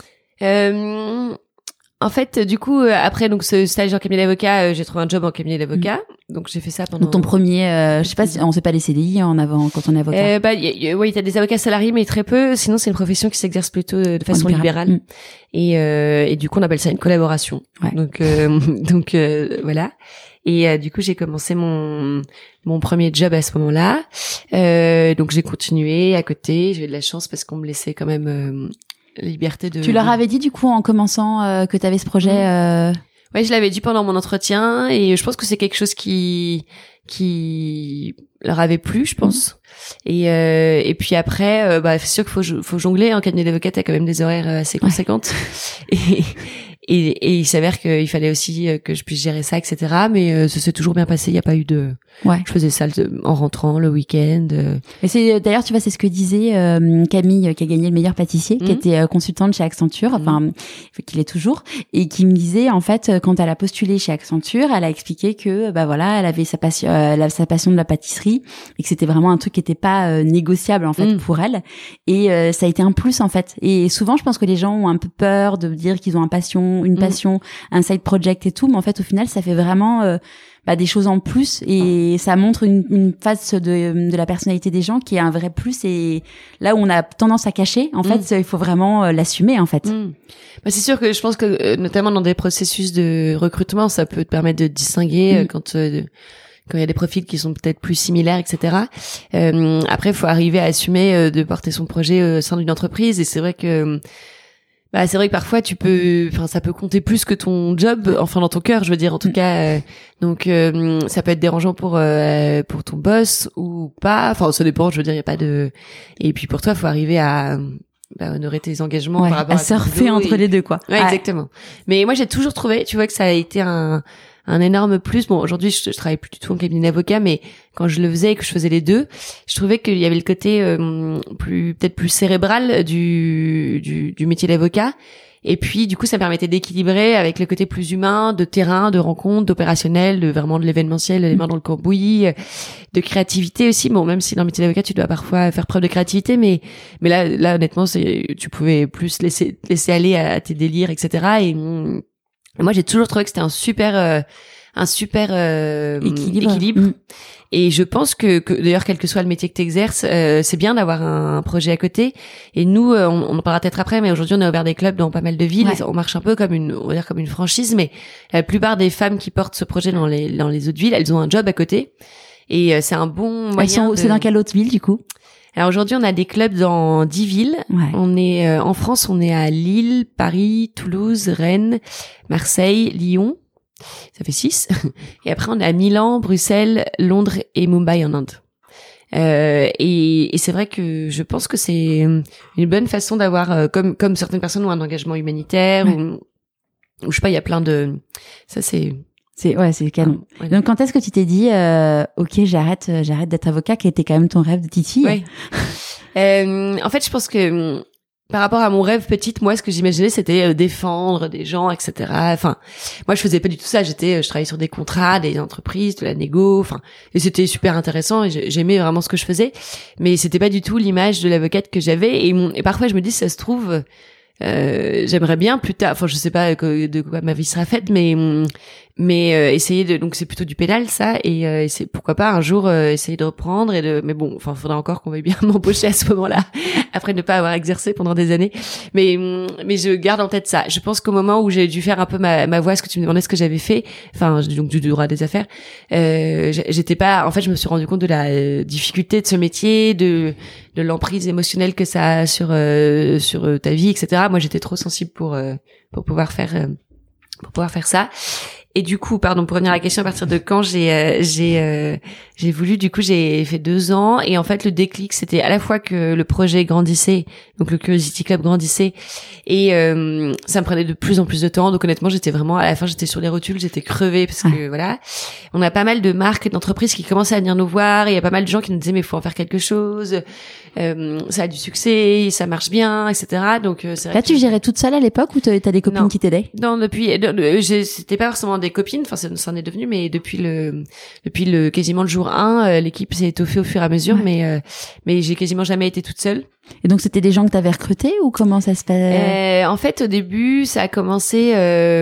En fait, du coup, après donc ce stage en cabinet d'avocat, j'ai trouvé un job en cabinet d'avocat. Donc j'ai fait ça pendant. Donc ton premier, je sais pas, on sait pas les CDI en avant quand on est avocat. Oui, t'as des avocats salariés, mais très peu. Sinon, c'est une profession qui s'exerce plutôt de façon libérale. Et du coup, on appelle ça une collaboration. Ouais. Donc voilà. Et du coup, j'ai commencé mon premier job à ce moment-là. Donc j'ai continué à côté. J'ai eu de la chance parce qu'on me laissait quand même la liberté de. Tu leur avais dit du coup en commençant que tu avais ce projet. Ouais, je l'avais dit pendant mon entretien et je pense que c'est quelque chose qui leur avait plu, je pense. Et puis après, c'est sûr qu'il faut jongler. En cabinet d'avocat, t'as quand même des horaires assez conséquentes. Et il s'avère qu'il fallait aussi que je puisse gérer ça, etc. Mais ça s'est toujours bien passé. Il n'y a pas eu de. Ouais. Je faisais ça en rentrant le week-end. Et c'est d'ailleurs, tu vois, c'est ce que disait Camille, qui a gagné le meilleur pâtissier, qui était consultante chez Accenture, qu'il est toujours, et qui me disait en fait, quand elle a postulé chez Accenture, elle a expliqué que elle avait sa passion de la pâtisserie et que c'était vraiment un truc qui était pas négociable en fait pour elle. Et ça a été un plus en fait. Et souvent, je pense que les gens ont un peu peur de dire qu'ils ont une passion, un side project et tout, mais en fait, au final, ça fait vraiment des choses en plus et ça montre une face de la personnalité des gens qui est un vrai plus, et là où on a tendance à cacher, en fait, il faut vraiment l'assumer, en fait. C'est sûr que je pense que notamment dans des processus de recrutement, ça peut te permettre de distinguer quand il y a des profils qui sont peut-être plus similaires, etc. Après, il faut arriver à assumer de porter son projet au sein d'une entreprise, et c'est vrai que parfois ça peut compter plus que ton job, enfin dans ton cœur, je veux dire, en tout cas. Donc ça peut être dérangeant pour ton boss ou pas. Enfin, ça dépend. Je veux dire, il y a pas de. Et puis pour toi, il faut arriver à honorer tes engagements par rapport à surfer entre les deux, quoi. Ouais, exactement. Mais moi, j'ai toujours trouvé, tu vois, que ça a été un énorme plus. Bon, aujourd'hui, je travaille plus du tout en cabinet d'avocat, mais quand je le faisais et que je faisais les deux, je trouvais qu'il y avait le côté peut-être plus cérébral du métier d'avocat. Et puis, du coup, ça me permettait d'équilibrer avec le côté plus humain, de terrain, de rencontre, d'opérationnel, de vraiment de l'événementiel, les mains dans le cambouis, de créativité aussi. Bon, même si dans le métier d'avocat, tu dois parfois faire preuve de créativité, mais là, honnêtement, tu pouvais plus laisser aller à tes délires, etc. Et moi, j'ai toujours trouvé que c'était un super équilibre. Et je pense que d'ailleurs, quel que soit le métier que tu exerces, c'est bien d'avoir un projet à côté. Et nous, on en parlera peut-être après, mais aujourd'hui, on a ouvert des clubs dans pas mal de villes. Ouais. On marche un peu comme une franchise, mais la plupart des femmes qui portent ce projet dans les autres villes, elles ont un job à côté. Et c'est un bon moyen. C'est dans quelle autre ville, du coup? Alors aujourd'hui, on a des clubs dans 10 villes. Ouais. On est en France, on est à Lille, Paris, Toulouse, Rennes, Marseille, Lyon. Ça fait 6. Et après, on est à Milan, Bruxelles, Londres et Mumbai en Inde. Et c'est vrai que je pense que c'est une bonne façon d'avoir, comme certaines personnes ont un engagement humanitaire, ou je sais pas, il y a plein de. Ça c'est canon. Ouais. Donc quand est-ce que tu t'es dit OK, j'arrête d'être avocat, qui était quand même ton rêve de Titi? Ouais. En fait, je pense que par rapport à mon rêve petite, moi, ce que j'imaginais, c'était défendre des gens, etc. Enfin, moi, je faisais pas du tout ça. Je travaillais sur des contrats, des entreprises, de la négo. Enfin, et c'était super intéressant. Et j'aimais vraiment ce que je faisais. Mais c'était pas du tout l'image de l'avocate que j'avais. Et parfois, je me dis, ça se trouve, j'aimerais bien plus tard. Enfin, je sais pas de quoi ma vie sera faite, mais essayer donc c'est plutôt du pénal, ça, et c'est pourquoi pas un jour essayer de reprendre mais bon, enfin, faudra encore qu'on veuille bien m'embaucher à ce moment-là, après ne pas avoir exercé pendant des années, mais je garde en tête ça. Je pense qu'au moment où j'ai dû faire un peu ma voix, ce que tu me demandais, ce que j'avais fait, enfin, donc du droit des affaires, j'étais pas, en fait, je me suis rendu compte de la difficulté de ce métier, de l'emprise émotionnelle que ça a sur ta vie, etc. Moi, j'étais trop sensible pour pouvoir faire ça. Et du coup, pardon, pour revenir à la question, à partir de quand j'ai voulu, du coup, j'ai fait 2 ans. Et en fait, le déclic, c'était à la fois que le projet grandissait, donc le Curiosity Club grandissait, et ça me prenait de plus en plus de temps. Donc honnêtement, j'étais vraiment, à la fin, j'étais sur les rotules, j'étais crevée, parce que voilà. On a pas mal de marques et d'entreprises qui commençaient à venir nous voir. Il y a pas mal de gens qui nous disaient, mais il faut en faire quelque chose. Ça a du succès, ça marche bien, etc. Donc c'est vrai. Là, tu gérais toute seule à l'époque ou t'as des copines qui t'aidaient? Non, c'était pas forcément des copines, enfin ça en est devenu, mais depuis le quasiment le jour 1, l'équipe s'est étoffée au fur et à mesure, mais j'ai quasiment jamais été toute seule. Et donc c'était des gens que t'avais recrutés ou comment ça se passait? En fait, au tout début, ça a commencé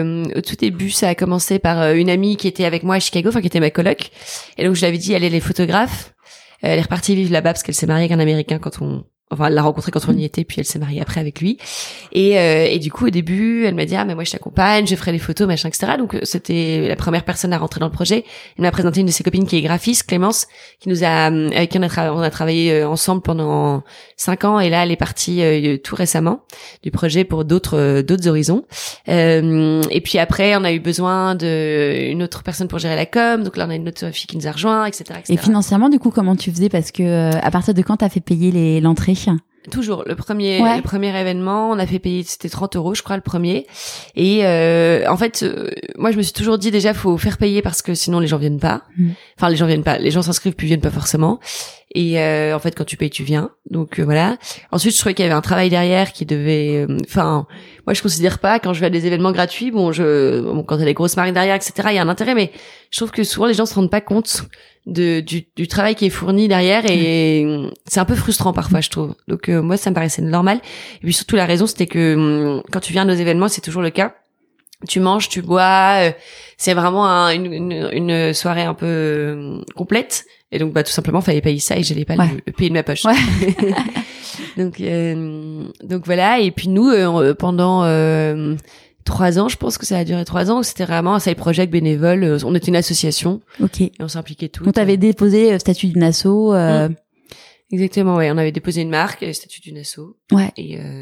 par une amie qui était avec moi à Chicago, enfin qui était ma coloc, et donc je lui avais dit, elle est photographe. Elle est repartie vivre là-bas parce qu'elle s'est mariée avec un Américain elle l'a rencontré quand on y était, puis elle s'est mariée après avec lui. Et du coup, au début, elle m'a dit, mais moi, je t'accompagne, je ferai les photos, machin, etc. Donc, c'était la première personne à rentrer dans le projet. Elle m'a présenté une de ses copines qui est graphiste, Clémence, avec qui on a travaillé ensemble pendant 5 ans. Et là, elle est partie tout récemment du projet pour d'autres horizons. Et puis après, on a eu besoin une autre personne pour gérer la com. Donc là, on a une autre fille qui nous a rejoint, etc., etc. Et financièrement, du coup, comment tu faisais? Parce que à partir de quand t'as fait payer l'entrée? Toujours le premier événement, on a fait payer, c'était 30 €, je crois, le premier. Et en fait, moi je me suis toujours dit, déjà faut faire payer parce que sinon les gens viennent pas. Enfin, les gens viennent pas, les gens s'inscrivent puis viennent pas forcément. Et en fait, quand tu payes, tu viens. Donc voilà. Ensuite, je trouvais qu'il y avait un travail derrière qui devait. Moi, je considère pas quand je vais à des événements gratuits. Quand il y a des grosses marques derrière, etc. Il y a un intérêt, mais je trouve que souvent les gens se rendent pas compte du travail qui est fourni derrière, et c'est un peu frustrant parfois, je trouve. Donc moi, ça me paraissait normal. Et puis surtout, la raison, c'était que quand tu viens à nos événements, c'est toujours le cas. Tu manges, tu bois, c'est vraiment une soirée un peu complète. Et donc, tout simplement, fallait payer ça et j'allais pas le payer de ma poche. Donc voilà. Et puis nous, pendant 3 ans, je pense que ça a duré 3 ans. C'était vraiment un side project bénévole. On était une association. Ok. Et on s'impliquait tous. Donc t'avais déposé statut d'une asso. Exactement, ouais. On avait déposé une marque, statut d'une asso. Ouais.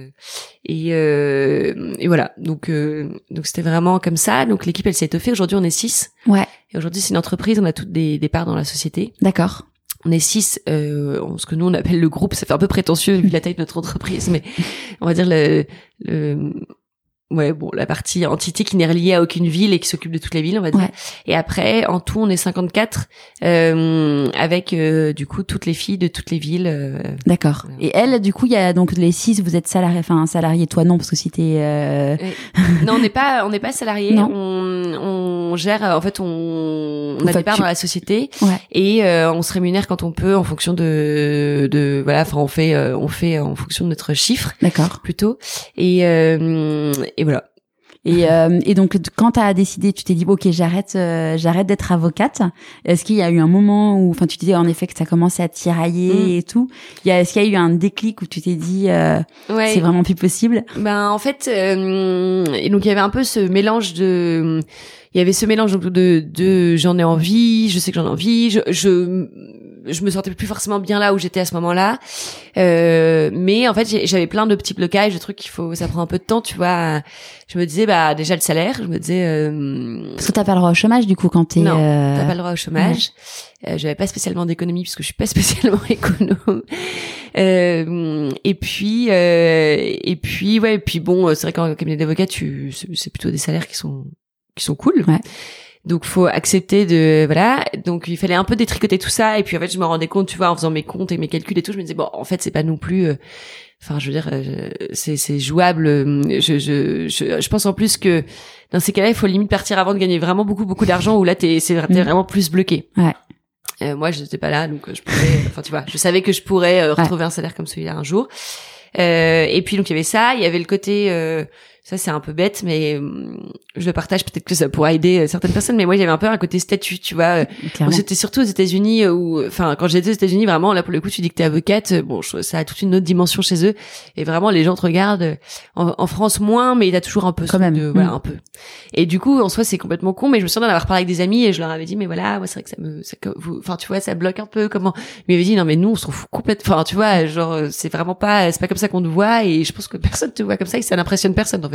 Et voilà. Donc c'était vraiment comme ça. Donc l'équipe, elle s'est étoffée. Aujourd'hui, on est 6. Ouais. Et aujourd'hui, c'est une entreprise. On a toutes des parts dans la société. D'accord. On est 6, ce que nous on appelle le groupe. Ça fait un peu prétentieux vu la taille de notre entreprise, mais on va dire la partie entité qui n'est reliée à aucune ville et qui s'occupe de toutes les villes, on va dire. Ouais. Et après, en tout, on est 54, avec du coup toutes les filles de toutes les villes. D'accord. Et elle, du coup, il y a donc les 6, vous êtes salariés, toi non, parce que si t'es. Non, on n'est pas salariés. Non. On gère, en fait, on a des parts dans la société, et on se rémunère quand on peut en fonction de voilà. Enfin, on fait en fonction de notre chiffre. D'accord. Plutôt. Et voilà. Et donc quand t'as décidé, tu t'es dit ok, j'arrête d'être avocate. Est-ce qu'il y a eu un moment où, enfin, tu disais en effet que ça commençait à tirailler et tout. Est-ce qu'il y a eu un déclic où tu t'es dit c'est vraiment plus possible? En fait, et donc il y avait un peu ce mélange de j'en ai envie, je sais que j'en ai envie, je me sentais plus forcément bien là où j'étais à ce moment-là, mais en fait j'avais plein de petits blocages, de trucs ça prend un peu de temps, tu vois. Je me disais déjà le salaire, je me disais parce que t'as pas le droit au chômage du coup quand t'es. Non, t'as pas le droit au chômage. J'avais pas spécialement d'économie puisque je suis pas spécialement économe. Et puis bon, c'est vrai qu'en cabinet d'avocat c'est plutôt des salaires qui sont cool. Ouais. Donc faut accepter voilà. Donc il fallait un peu détricoter tout ça, et puis en fait je me rendais compte, tu vois, en faisant mes comptes et mes calculs et tout, je me disais en fait c'est pas non plus enfin je veux dire c'est jouable. Je pense en plus que dans ces cas-là, il faut limite partir avant de gagner vraiment beaucoup d'argent, où là t'es vraiment plus bloqué. Ouais. Moi je n'étais pas là, donc je pouvais enfin tu vois, je savais que je pourrais retrouver un salaire comme celui-là un jour. Et puis donc il y avait ça, il y avait le côté ça c'est un peu bête, mais je le partage, peut-être que ça pourra aider certaines personnes, mais moi j'avais un peu un côté statut, tu vois. C'était surtout aux États-Unis, où enfin quand j'étais aux États-Unis, vraiment là pour le coup tu dis que t'es avocate, ça a toute une autre dimension chez eux, et vraiment les gens te regardent. En France moins, mais il y a toujours un peu quand même voilà, un peu. Et du coup en soi c'est complètement con, mais je me souviens d'en avoir parlé avec des amis et je leur avais dit mais voilà, moi c'est vrai que enfin tu vois, ça bloque un peu. Comment ils m'avaient dit non mais nous on s'en fout complètement, enfin tu vois, genre c'est pas comme ça qu'on te voit, et je pense que personne te voit comme ça et ça n'impressionne personne en fait.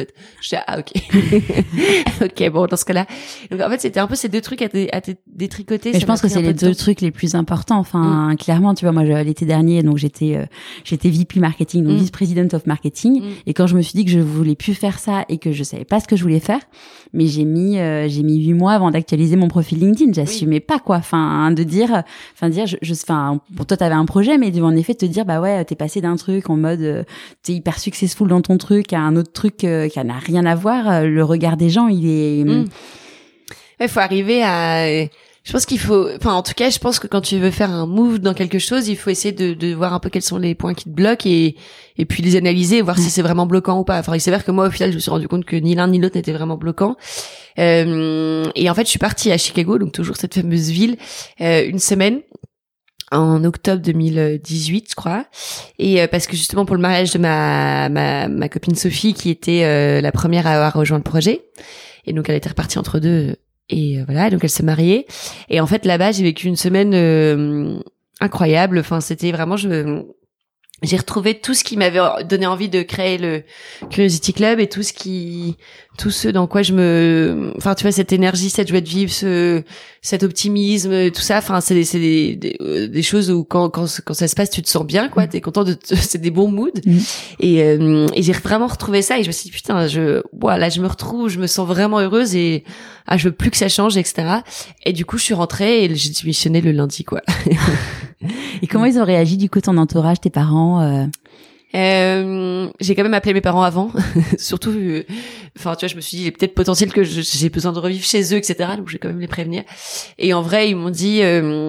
fait. Je dis ah ok. Ok, bon dans ce cas-là. Donc en fait c'était un peu ces deux trucs à détricoter. Mais je pense que c'est les deux trucs les plus importants. Enfin clairement, tu vois, moi l'été dernier, donc j'étais VP marketing, donc vice-president of marketing, et quand je me suis dit que je voulais plus faire ça et que je savais pas ce que je voulais faire, mais j'ai mis 8 mois avant d'actualiser mon profil LinkedIn. J'assumais pas quoi. Enfin pour toi t'avais un projet, mais en effet te dire bah ouais t'es passé d'un truc en mode t'es hyper successful dans ton truc à un autre truc qui n'a rien à voir. Le regard des gens il est il faut arriver à je pense qu'il faut en tout cas je pense que quand tu veux faire un move dans quelque chose il faut essayer de voir un peu quels sont les points qui te bloquent et puis les analyser et voir si c'est vraiment bloquant ou pas. Enfin il s'avère que moi au final je me suis rendu compte que ni l'un ni l'autre n'était vraiment bloquant. Et en fait je suis partie à Chicago, donc toujours cette fameuse ville, une semaine en octobre 2018 je crois, et parce que justement pour le mariage de ma copine Sophie qui était la première à avoir rejoint le projet, et donc elle était repartie entre deux et voilà, donc elle s'est mariée, et en fait là-bas j'ai vécu une semaine incroyable. Enfin c'était vraiment j'ai retrouvé tout ce qui m'avait donné envie de créer le Curiosity Club et tout ce dans quoi tu vois, cette énergie, cette joie de vivre, cet optimisme, tout ça. Enfin, c'est des choses où quand ça se passe, tu te sens bien, quoi. T'es content c'est des bons moods. Et j'ai vraiment retrouvé ça et je me suis dit, putain, là, je me retrouve, je me sens vraiment heureuse et, je veux plus que ça change, etc. Et du coup, je suis rentrée et j'ai démissionné le lundi, quoi. Et comment ils ont réagi, du coup, ton entourage, tes parents? J'ai quand même appelé mes parents avant, surtout, enfin, tu vois, je me suis dit, il est peut-être potentiel que j'ai besoin de revivre chez eux, etc. Donc, je vais quand même les prévenir. Et en vrai, ils m'ont dit,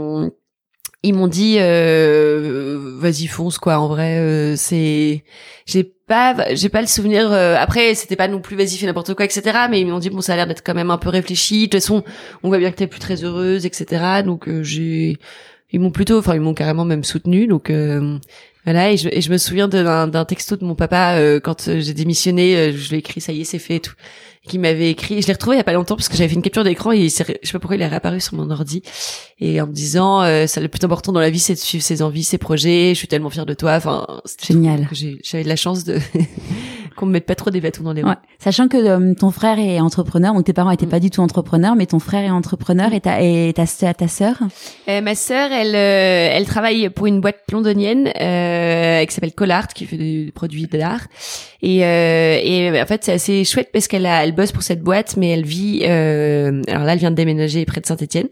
vas-y, fonce, quoi. En vrai, j'ai pas le souvenir, après, c'était pas non plus vas-y, fais n'importe quoi, etc. Mais ils m'ont dit, bon, ça a l'air d'être quand même un peu réfléchi. De toute façon, on voit bien que t'es plus très heureuse, etc. Donc, ils m'ont carrément même soutenu. Donc, voilà, et je me souviens d'un texto de mon papa quand j'ai démissionné, je lui ai écrit ça y est, c'est fait et tout, qui m'avait écrit, je l'ai retrouvé il y a pas longtemps parce que j'avais fait une capture d'écran et je sais pas pourquoi il est réapparu sur mon ordi, et en me disant ça le plus important dans la vie c'est de suivre ses envies, ses projets, je suis tellement fière de toi. Enfin, c'était génial. J'avais de la chance de qu'on me mette pas trop des bâtons dans les roues. Ouais. Sachant que ton frère est entrepreneur, donc tes parents étaient pas du tout entrepreneurs, mais ton frère est entrepreneur, et ta sœur? Ma sœur, elle travaille pour une boîte londonienne qui s'appelle Collart, qui fait des produits d'art, et en fait c'est assez chouette parce elle bosse pour cette boîte, mais elle vit alors là elle vient de déménager près de Saint-Étienne,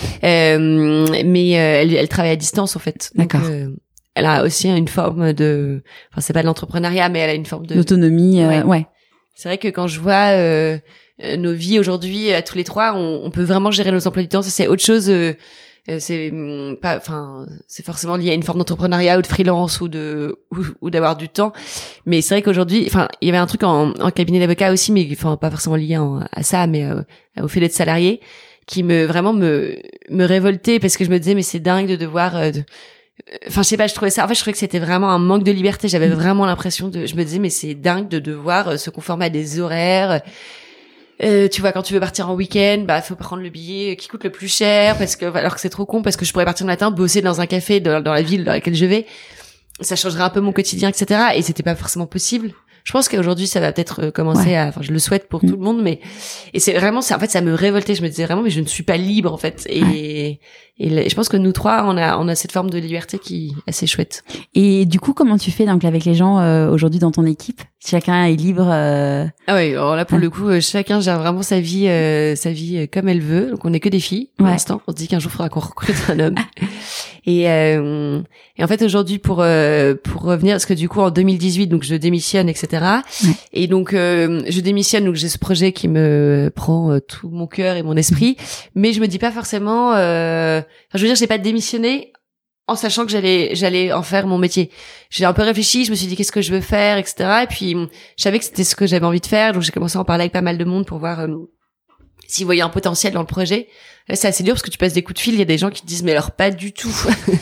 mais elle travaille à distance en fait. D'accord. Donc, elle a aussi une forme de, enfin c'est pas de l'entrepreneuriat, mais elle a une forme d'autonomie. Ouais. C'est vrai que quand je vois nos vies aujourd'hui à tous les trois, on peut vraiment gérer nos emplois du temps. Ça, c'est autre chose. C'est forcément lié à une forme d'entrepreneuriat ou de freelance ou d'avoir du temps. Mais c'est vrai qu'aujourd'hui, enfin, il y avait un truc en cabinet d'avocat aussi, mais enfin pas forcément lié à ça, mais au fait d'être salarié, qui me révoltait parce que je me disais mais c'est dingue de devoir enfin je sais pas, je trouvais que c'était vraiment un manque de liberté. J'avais vraiment l'impression je me disais mais c'est dingue de devoir se conformer à des horaires. Tu vois, quand tu veux partir en week-end, faut prendre le billet qui coûte le plus cher alors que c'est trop con parce que je pourrais partir le matin, bosser dans un café dans la ville dans laquelle je vais. Ça changerait un peu mon quotidien, etc. Et c'était pas forcément possible. Je pense qu'aujourd'hui, ça va peut-être commencer enfin, je le souhaite pour tout le monde, et c'est vraiment, en fait, ça me révoltait. Je me disais vraiment, mais je ne suis pas libre, en fait. Et je pense que nous trois, on a cette forme de liberté qui est assez chouette. Et du coup, comment tu fais, donc, avec les gens, aujourd'hui dans ton équipe? Chacun est libre, Ah oui, alors là, pour le coup, chacun gère vraiment sa vie comme elle veut. Donc, on n'est que des filles, pour l'instant. On se dit qu'un jour, il faudra qu'on recrute un homme. Et en fait, aujourd'hui, pour revenir, parce que du coup, en 2018, donc, je démissionne, etc. Et donc, je démissionne, donc j'ai ce projet qui me prend tout mon cœur et mon esprit. Mais je me dis pas forcément, je veux dire, j'ai pas démissionné en sachant que j'allais en faire mon métier. J'ai un peu réfléchi, je me suis dit qu'est-ce que je veux faire, etc. Et puis, je savais que c'était ce que j'avais envie de faire. Donc, j'ai commencé à en parler avec pas mal de monde pour voir s'ils voyaient un potentiel dans le projet. Là, c'est assez dur parce que tu passes des coups de fil, il y a des gens qui te disent mais alors pas du tout.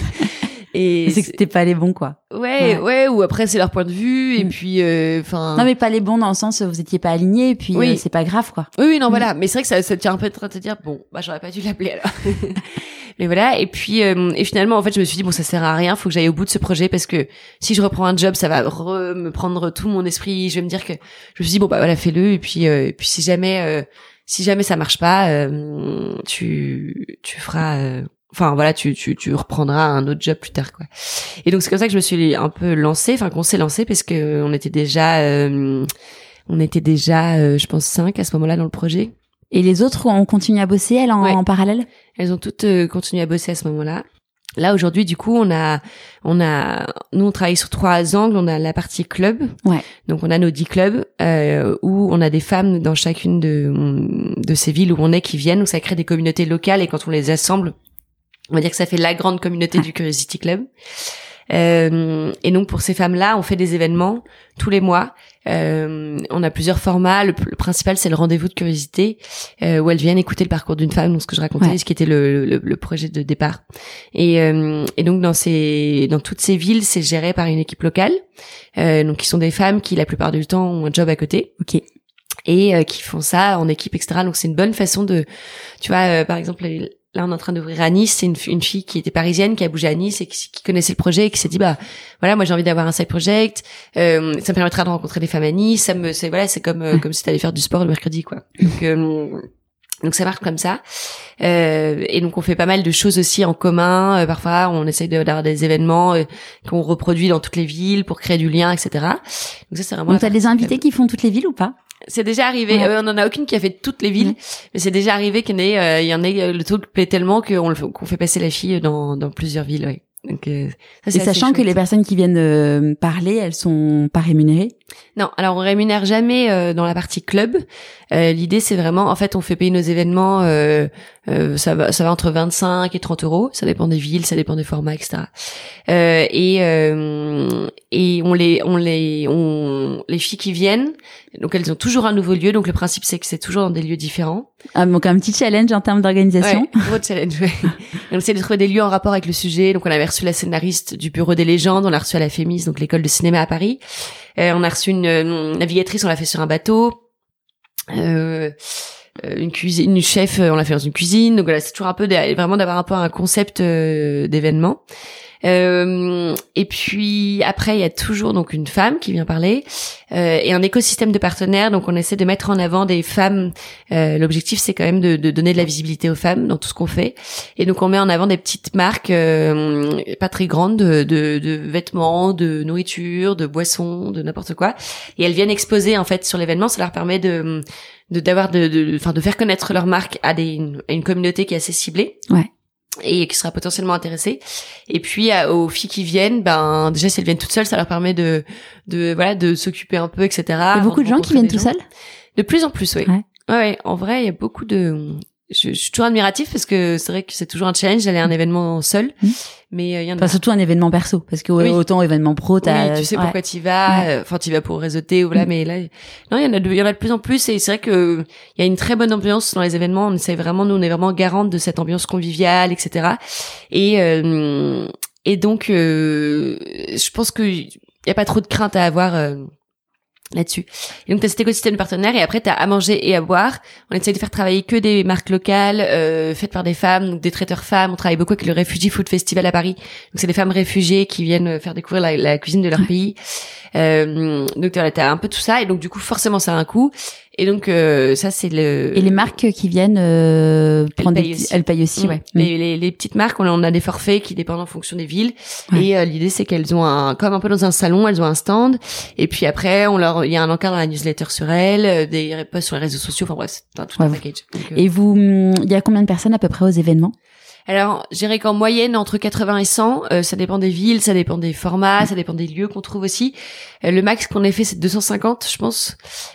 Et c'est que c'était pas les bons, quoi. Ouais, ou après c'est leur point de vue, et puis enfin non mais pas les bons dans le sens vous étiez pas alignés, et puis c'est pas grave, quoi. Oui, non, voilà, mais c'est vrai que ça tient un peu de te dire bon, j'aurais pas dû l'appeler alors. Mais voilà, et puis et finalement en fait je me suis dit bon ça sert à rien, faut que j'aille au bout de ce projet parce que si je reprends un job ça va me prendre tout mon esprit, je vais me dire que je me suis dit bon bah voilà fais-le et puis si jamais ça marche pas tu feras enfin voilà tu reprendras un autre job plus tard quoi. Et donc c'est comme ça que je me suis un peu lancée, enfin qu'on s'est lancé parce que on était déjà je pense 5 à ce moment-là dans le projet. Et les autres ont continué à bosser, elles, en parallèle? Elles ont toutes continué à bosser à ce moment-là. Là, aujourd'hui, du coup, nous, on travaille sur 3 angles. On a la partie club. Ouais. Donc, on a nos 10 clubs, où on a des femmes dans chacune de ces villes où on est qui viennent. Donc, ça crée des communautés locales et quand on les assemble, on va dire que ça fait la grande communauté du Curiosity Club. Et donc pour ces femmes-là, on fait des événements tous les mois. On a plusieurs formats. Le principal, c'est le rendez-vous de curiosité, où elles viennent écouter le parcours d'une femme, donc ce que je racontais, ce qui était le projet de départ. Et donc dans toutes ces villes, c'est géré par une équipe locale, donc qui sont des femmes qui la plupart du temps ont un job à côté. Ok. Et qui font ça en équipe, etc. Donc c'est une bonne façon de, tu vois, par exemple. Là, on est en train d'ouvrir à Nice. C'est une fille qui était parisienne, qui a bougé à Nice et qui connaissait le projet et qui s'est dit, bah, voilà, moi, j'ai envie d'avoir un side project. Ça me permettra de rencontrer des femmes à Nice. C'est comme si t'allais faire du sport le mercredi, quoi. Donc ça marche comme ça. Et donc, on fait pas mal de choses aussi en commun. Parfois, on essaye d'avoir des événements qu'on reproduit dans toutes les villes pour créer du lien, etc. Donc ça, c'est vraiment. Donc, t'as des invités qui font toutes les villes ou pas? C'est déjà arrivé. On en a aucune qui a fait toutes les villes, mais c'est déjà arrivé qu'il y en ait le truc plaît tellement qu'on fait passer la fille dans plusieurs villes. Ouais. Donc, ça, et sachant que les personnes qui viennent parler, elles sont pas rémunérées? Non, alors on rémunère jamais dans la partie club. L'idée c'est vraiment, en fait, on fait payer nos événements. Ça va entre 25 et 30 euros. Ça dépend des villes, ça dépend des formats, etc. Et les filles qui viennent, donc elles ont toujours un nouveau lieu. Donc le principe c'est que c'est toujours dans des lieux différents. Ah, donc un petit challenge en termes d'organisation. Ouais, gros challenge. Ouais. On essaie de trouver des lieux en rapport avec le sujet. Donc on avait reçu la scénariste du Bureau des légendes, on l'a reçu à la FEMIS, donc l'école de cinéma à Paris. On a reçu une navigatrice, on l'a fait sur un bateau. Une chef, on l'a fait dans une cuisine. Donc voilà, c'est toujours un peu vraiment d'avoir un peu un concept d'événement. Et puis après il y a toujours donc une femme qui vient parler et un écosystème de partenaires. Donc on essaie de mettre en avant des femmes. L'objectif c'est quand même de donner de la visibilité aux femmes dans tout ce qu'on fait. Et donc on met en avant des petites marques pas très grandes de vêtements, de nourriture, de boissons, de n'importe quoi. Et elles viennent exposer en fait sur l'événement. Ça leur permet de faire connaître leur marque à une communauté qui est assez ciblée. Ouais. Et qui sera potentiellement intéressée. Et puis aux filles qui viennent, ben déjà si elles viennent toutes seules, ça leur permet de s'occuper un peu, etc. Il y a beaucoup de gens qui viennent tout seuls? De plus en plus, oui. Ouais. En vrai, il y a beaucoup de. Je suis toujours admiratif parce que c'est vrai que c'est toujours un challenge d'aller à un événement seul. Mais il y en a. Enfin, surtout un événement perso, parce que autant événement pro, tu sais pourquoi t'y vas. Enfin, t'y vas pour réseauter, voilà. Mais là, non, il y en a de plus en plus, et c'est vrai que il y a une très bonne ambiance dans les événements. On essaie vraiment, nous, on est vraiment garante de cette ambiance conviviale, etc. Et donc, je pense que il y a pas trop de crainte à avoir. Là-dessus. Et donc t'as cet écosystème de partenaires, et après t'as à manger et à boire. On essaie de faire travailler que des marques locales faites par des femmes, donc des traiteurs femmes. On travaille beaucoup avec le Refugee Food Festival à Paris. Donc c'est des femmes réfugiées qui viennent faire découvrir la cuisine de leur pays. Donc t'as un peu tout ça, et donc du coup forcément ça a un coût. Et donc ça c'est le. Et les marques qui viennent prendre elles payent aussi, ouais. Les petites marques, on a des forfaits qui dépendent en fonction des villes. Ouais. Et l'idée c'est qu'elles ont comme un peu dans un salon, elles ont un stand. Et puis après il y a un encart dans la newsletter sur elles, des posts sur les réseaux sociaux. Enfin bref, c'est tout un package. Donc, et vous, il y a combien de personnes à peu près aux événements? Alors, je dirais qu'en moyenne, entre 80 et 100, ça dépend des villes, ça dépend des formats, ça dépend des lieux qu'on trouve aussi. Le max qu'on ait fait, c'est 250, je pense.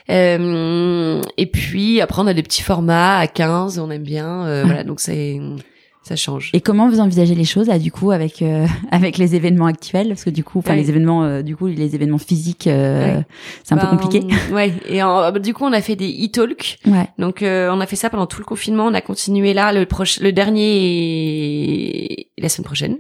Et puis, après, on a des petits formats à 15, on aime bien. Voilà, donc ça change. Et comment vous envisagez les choses, là, du coup, avec les événements actuels? Parce que du coup, les événements physiques, c'est un peu compliqué. Ouais. Et du coup, on a fait des e-talks. Ouais. Donc, on a fait ça pendant tout le confinement. On a continué là, le dernier la semaine prochaine.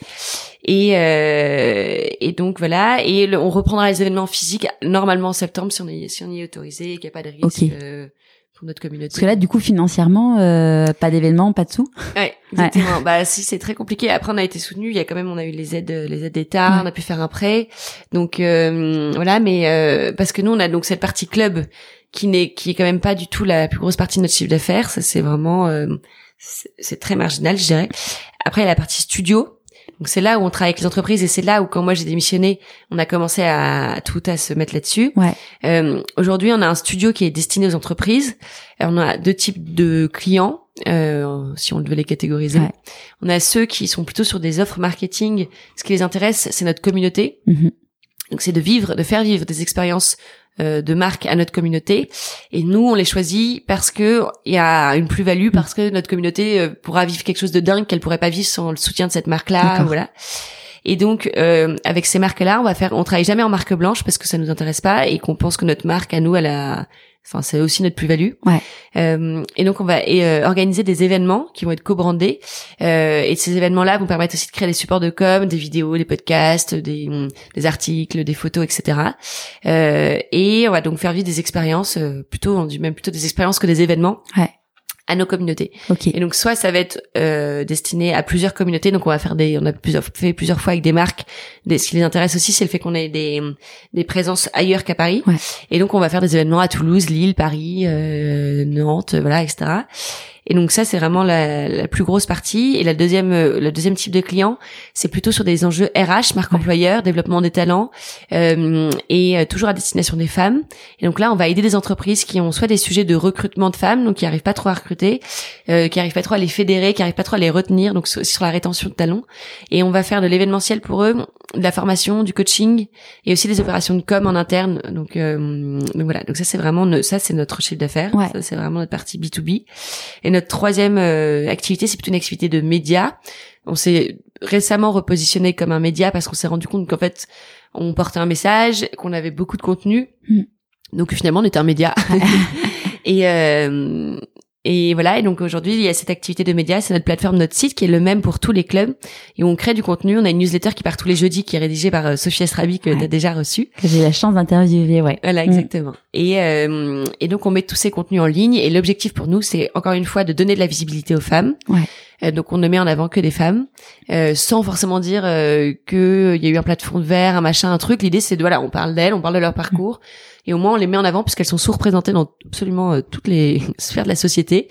Et donc voilà. Et on reprendra les événements physiques normalement en septembre si on y est autorisé et qu'il n'y a pas de risque. Okay. pour notre communauté. Parce que là, du coup, financièrement, pas d'événements, pas de sous. Ouais, exactement. Ouais. Bah si, c'est très compliqué. Après, on a été soutenu. On a eu les aides d'État. On a pu faire un prêt. Donc voilà, mais parce que nous, on a donc cette partie club qui est quand même pas du tout la plus grosse partie de notre chiffre d'affaires. Ça, c'est vraiment c'est très marginal, je dirais. Après, il y a la partie studio. Donc c'est là où on travaille avec les entreprises et c'est là où quand moi j'ai démissionné, on a commencé à se mettre là-dessus. Ouais. Aujourd'hui, on a un studio qui est destiné aux entreprises. On a 2 types de clients, si on devait les catégoriser. Ouais. On a ceux qui sont plutôt sur des offres marketing. Ce qui les intéresse, c'est notre communauté. Mm-hmm. Donc c'est de faire vivre des expériences de marque à notre communauté, et nous on les choisit parce que il y a une plus-value, parce que notre communauté pourra vivre quelque chose de dingue qu'elle pourrait pas vivre sans le soutien de cette marque-là. Voilà. Et donc avec ces marques-là, on travaille jamais en marque blanche parce que ça nous intéresse pas et qu'on pense que notre marque à nous, c'est aussi notre plus-value. Ouais. Et donc on va organiser des événements qui vont être co-brandés. Et ces événements-là vont permettre aussi de créer des supports de com, des vidéos, des podcasts, des articles, des photos, etc. Et on va donc faire vivre des expériences, plutôt des expériences que des événements. Ouais. À nos communautés. Okay. Et donc soit ça va être destiné à plusieurs communautés, donc on a fait plusieurs fois avec des marques. Ce qui les intéresse aussi, c'est le fait qu'on ait des présences ailleurs qu'à Paris. Ouais. Et donc on va faire des événements à Toulouse, Lille, Paris, Nantes, voilà, etc. Et donc ça, c'est vraiment la plus grosse partie. Et le deuxième type de client, c'est plutôt sur des enjeux RH, marque employeur, développement des talents, et toujours à destination des femmes. Et donc là, on va aider des entreprises qui ont soit des sujets de recrutement de femmes, donc qui arrivent pas trop à recruter, qui arrivent pas trop à les fédérer, qui arrivent pas trop à les retenir, donc sur la rétention de talents. Et on va faire de l'événementiel pour eux, de la formation, du coaching, et aussi des opérations de com en interne. Donc voilà. Donc ça, c'est vraiment c'est notre chiffre d'affaires. Ouais. Ça, c'est vraiment notre partie B2B. Et notre troisième activité, c'est plutôt une activité de média. On s'est récemment repositionné comme un média parce qu'on s'est rendu compte qu'en fait, on portait un message, qu'on avait beaucoup de contenu. Donc finalement, on était un média. Et voilà, et donc aujourd'hui, il y a cette activité de médias, c'est notre plateforme, notre site, qui est le même pour tous les clubs. Et on crée du contenu, on a une newsletter qui part tous les jeudis, qui est rédigée par Sophie Estrabi, que tu as déjà reçue. Que j'ai la chance d'interviewer, ouais. Voilà, exactement. Et donc on met tous ces contenus en ligne, et l'objectif pour nous, c'est encore une fois de donner de la visibilité aux femmes. Ouais. Donc on ne met en avant que des femmes, sans forcément dire que il y a eu un plat de fond de verre, un machin, un truc. L'idée, c'est on parle d'elles, on parle de leur parcours. Et au moins on les met en avant puisqu'elles sont sous-représentées dans absolument toutes les sphères de la société,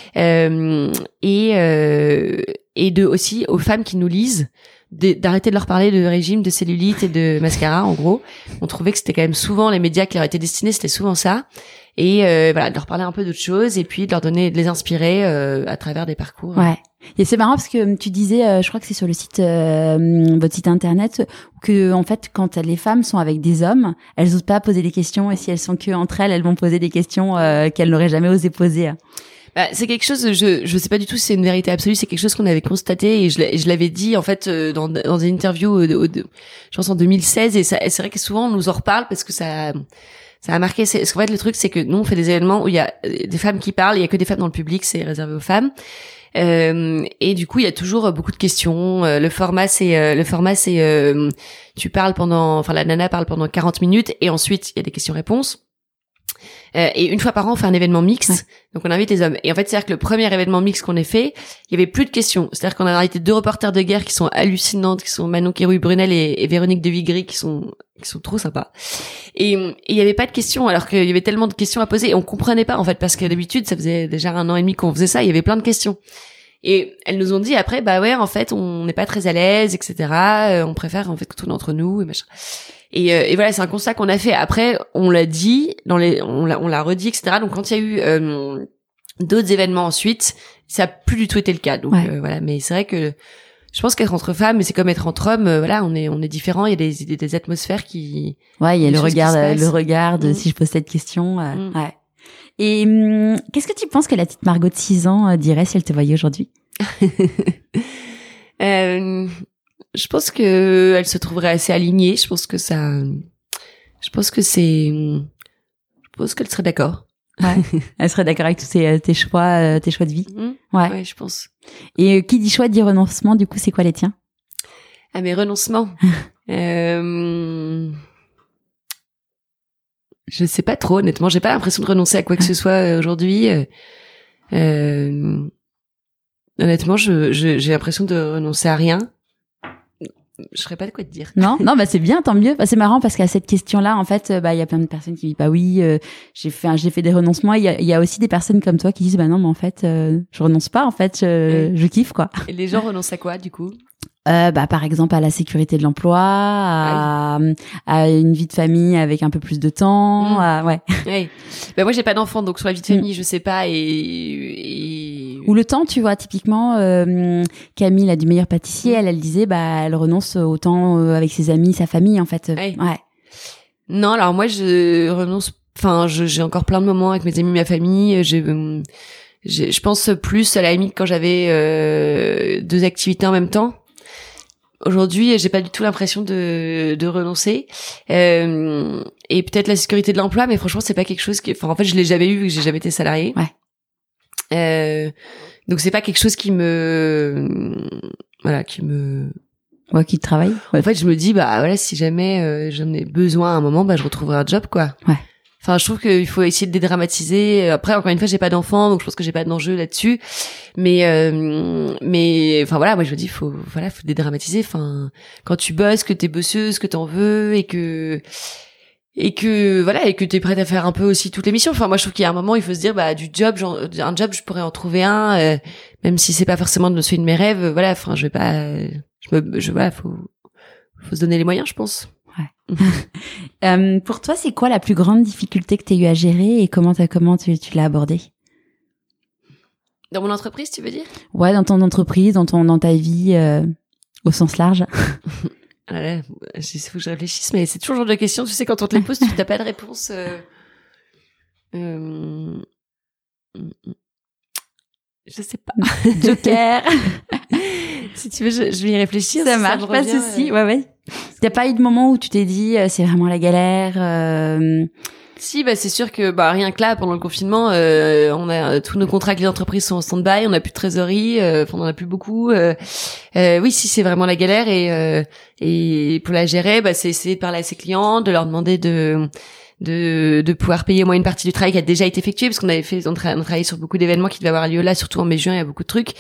et aussi aux femmes qui nous lisent d'arrêter de leur parler de régime, de cellulite et de mascara. En gros, on trouvait que c'était quand même souvent les médias qui leur étaient destinés, c'était souvent ça. Et voilà, de leur parler un peu d'autre chose et puis de les inspirer à travers des parcours. Ouais. Et c'est marrant parce que tu disais, je crois que c'est sur le site, votre site internet, que en fait, quand les femmes sont avec des hommes, elles n'osent pas poser des questions, et si elles sont que entre elles vont poser des questions qu'elles n'auraient jamais osé poser. Bah, c'est quelque chose, je sais pas du tout si c'est une vérité absolue, c'est quelque chose qu'on avait constaté, et je l'avais dit en fait dans une interview, je pense en 2016, et c'est vrai que souvent on nous en reparle parce que ça a marqué. Parce qu'en fait le truc, c'est que nous on fait des événements où il y a des femmes qui parlent, il y a que des femmes dans le public, c'est réservé aux femmes. Et du coup, il y a toujours beaucoup de questions. Le format, c'est tu parles la nana parle pendant 40 minutes et ensuite il y a des questions-réponses. Et une fois par an, on fait un événement mixte. Ouais. Donc on invite les hommes. Et en fait, c'est-à-dire que le premier événement mixte qu'on ait fait, il y avait plus de questions. C'est-à-dire qu'on a invité 2 reporters de guerre qui sont hallucinantes, qui sont Manon Kérouille-Brunel et Véronique de Vigry, qui sont trop sympas. Et il y avait pas de questions, alors qu'il y avait tellement de questions à poser, et on comprenait pas, en fait, parce que d'habitude, ça faisait déjà 1 an et demi qu'on faisait ça, il y avait plein de questions. Et elles nous ont dit après, bah ouais, en fait, on n'est pas très à l'aise, etc. On préfère, en fait, que tout entre nous, et machin. Et voilà, c'est un constat qu'on a fait. Après, on l'a dit, on l'a redit, etc. Donc quand il y a eu d'autres événements ensuite, ça a plus du tout été le cas. Donc voilà, mais c'est vrai que je pense qu'être entre femmes, c'est comme être entre hommes. Voilà, on est différents. Il y a des atmosphères qui. Ouais, il y a le regard de si je pose cette question. Ouais. Et qu'est-ce que tu penses que la petite Margot de 6 ans dirait si elle te voyait aujourd'hui? Je pense que elle se trouverait assez alignée. Je pense qu'elle serait d'accord. Ouais. Elle serait d'accord avec tous tes choix de vie. Ouais, je pense. Et qui dit choix dit renoncement, du coup, c'est quoi les tiens? Ah, mes renoncements. Je sais pas trop, honnêtement. J'ai pas l'impression de renoncer à quoi que ce soit aujourd'hui. Honnêtement, j'ai l'impression de renoncer à rien. Je saurais pas de quoi te dire. Non, bah c'est bien, tant mieux. Bah, c'est marrant parce qu'à cette question-là, en fait, il y a plein de personnes qui disent bah oui, j'ai fait des renoncements. Il y a aussi des personnes comme toi qui disent bah non, mais en fait, je renonce pas. En fait, je kiffe quoi. Et les gens renoncent à quoi du coup? Par exemple à la sécurité de l'emploi, à une vie de famille avec un peu plus de temps, ouais. Bah moi j'ai pas d'enfant donc sur la vie de famille je sais pas et ou le temps, tu vois, typiquement Camille la du meilleur pâtissier, elle disait bah elle renonce au temps avec ses amis, sa famille en fait. Ouais. Non, alors moi je renonce, enfin j'ai encore plein de moments avec mes amis, ma famille, je pense plus à la limite quand j'avais 2 activités en même temps. Aujourd'hui, j'ai pas du tout l'impression de renoncer. Et peut-être la sécurité de l'emploi, mais franchement, c'est pas quelque chose qui, enfin, en fait, je l'ai jamais eu vu que j'ai jamais été salariée. Ouais. Donc c'est pas quelque chose qui qui travaille. Ouais. En fait, je me dis, bah, voilà, si jamais, j'en ai besoin à un moment, bah, je retrouverai un job, quoi. Ouais. Enfin, je trouve qu'il faut essayer de dédramatiser. Après, encore une fois, j'ai pas d'enfant, donc je pense que j'ai pas d'enjeu là-dessus. Mais, enfin voilà, moi je me dis, faut dédramatiser. Enfin, quand tu bosses, que t'es bosseuse, que t'en veux, et que t'es prête à faire un peu aussi toutes les missions. Enfin, moi je trouve qu'il y a un moment, il faut se dire, bah, un job, je pourrais en trouver un, même si c'est pas forcément de celui de mes rêves. Voilà, enfin, voilà, faut se donner les moyens, je pense. Ouais. Pour toi, c'est quoi la plus grande difficulté que tu as eu à gérer et comment tu l'as abordée? Dans mon entreprise, tu veux dire? Ouais, dans ton entreprise, dans ta vie au sens large. Ah là, il faut que je réfléchisse, mais c'est toujours le genre de question. Tu sais, quand on te les pose, tu n'as pas de réponse. Je sais pas. Joker. Si tu veux, je vais y réfléchir. Ça marche, pas de souci. Ouais. T'as pas eu de moment où tu t'es dit c'est vraiment la galère? Si, bah c'est sûr que rien que là, pendant le confinement, on a tous nos contrats avec les entreprises sont en stand-by, on a plus de trésorerie, on en a plus beaucoup. Oui, si c'est vraiment la galère et pour la gérer, c'est essayer de parler à ses clients, de leur demander de pouvoir payer au moins une partie du travail qui a déjà été effectué, parce qu'on on travaillait sur beaucoup d'événements qui devaient avoir lieu là, surtout en mai-juin, il y a beaucoup de trucs.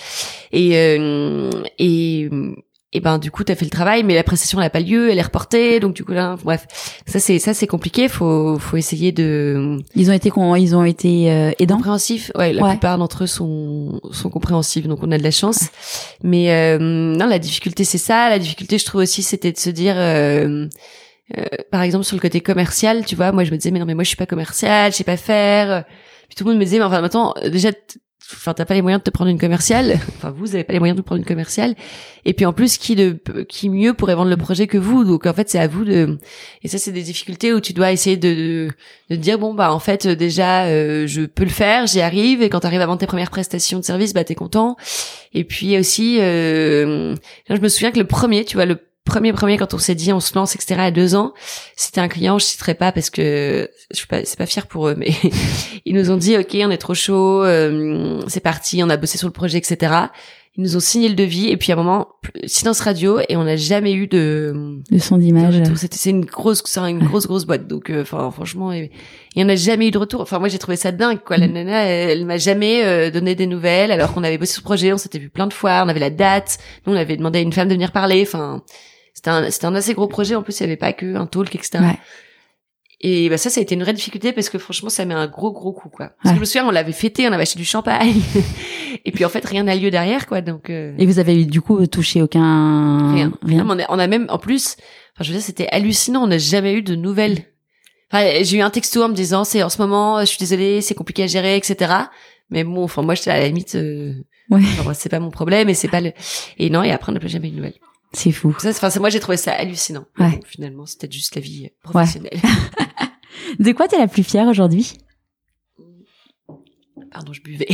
Et ben du coup t'as fait le travail, mais la prestation elle a pas lieu, elle est reportée, donc du coup là, bref, ça c'est compliqué. Faut essayer de. Ils ont été aidants, compréhensifs. Ouais, la plupart d'entre eux sont compréhensifs, donc on a de la chance. Mais non, la difficulté c'est ça. La difficulté, je trouve aussi, c'était de se dire. Par exemple sur le côté commercial, tu vois, moi je me disais mais non mais moi je suis pas commercial, je sais pas faire. Puis tout le monde me disait mais enfin attends, déjà t'as pas les moyens de te prendre une commerciale. Enfin vous avez pas les moyens de vous prendre une commerciale. Et puis en plus qui mieux pourrait vendre le projet que vous. Donc en fait c'est à vous de. Et ça c'est des difficultés où tu dois essayer de dire bon en fait déjà je peux le faire, j'y arrive. Et quand t'arrives à vendre tes premières prestations de service, t'es content. Et puis aussi je me souviens que le premier quand on s'est dit on se lance etc. à 2 ans, c'était un client, je citerai pas parce que c'est pas fier pour eux, mais ils nous ont dit ok on est trop chaud, c'est parti, on a bossé sur le projet etc. Ils nous ont signé le devis et puis à un moment silence radio et on n'a jamais eu de son d'image. C'est une grosse boîte donc franchement il y en a jamais eu de retour. Enfin moi j'ai trouvé ça dingue quoi. La nana elle m'a jamais donné des nouvelles alors qu'on avait bossé sur le projet, on s'était vu plein de fois, on avait la date, nous on avait demandé à une femme de venir parler. Enfin c'était un assez gros projet, en plus il y avait pas que un talk etc. Ouais. Et ça a été une vraie difficulté parce que franchement ça met un gros coup quoi. Parce que je me souviens on l'avait fêté, on avait acheté du champagne et puis en fait rien n'a lieu derrière quoi donc. Et vous avez du coup touché aucun rien. On a même en plus, enfin je veux dire c'était hallucinant, on n'a jamais eu de nouvelles. Enfin, j'ai eu un texto en me disant c'est en ce moment je suis désolée c'est compliqué à gérer etc. Mais bon enfin moi j'étais à la limite enfin, c'est pas mon problème et c'est pas le et non et après on n'a plus jamais eu de nouvelles. C'est fou. Moi j'ai trouvé ça hallucinant. Ouais. Donc, finalement c'était juste la vie professionnelle. Ouais. De quoi t'es la plus fière aujourd'hui? Pardon, je buvais.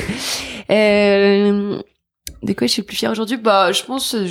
De quoi je suis le plus fière aujourd'hui? Je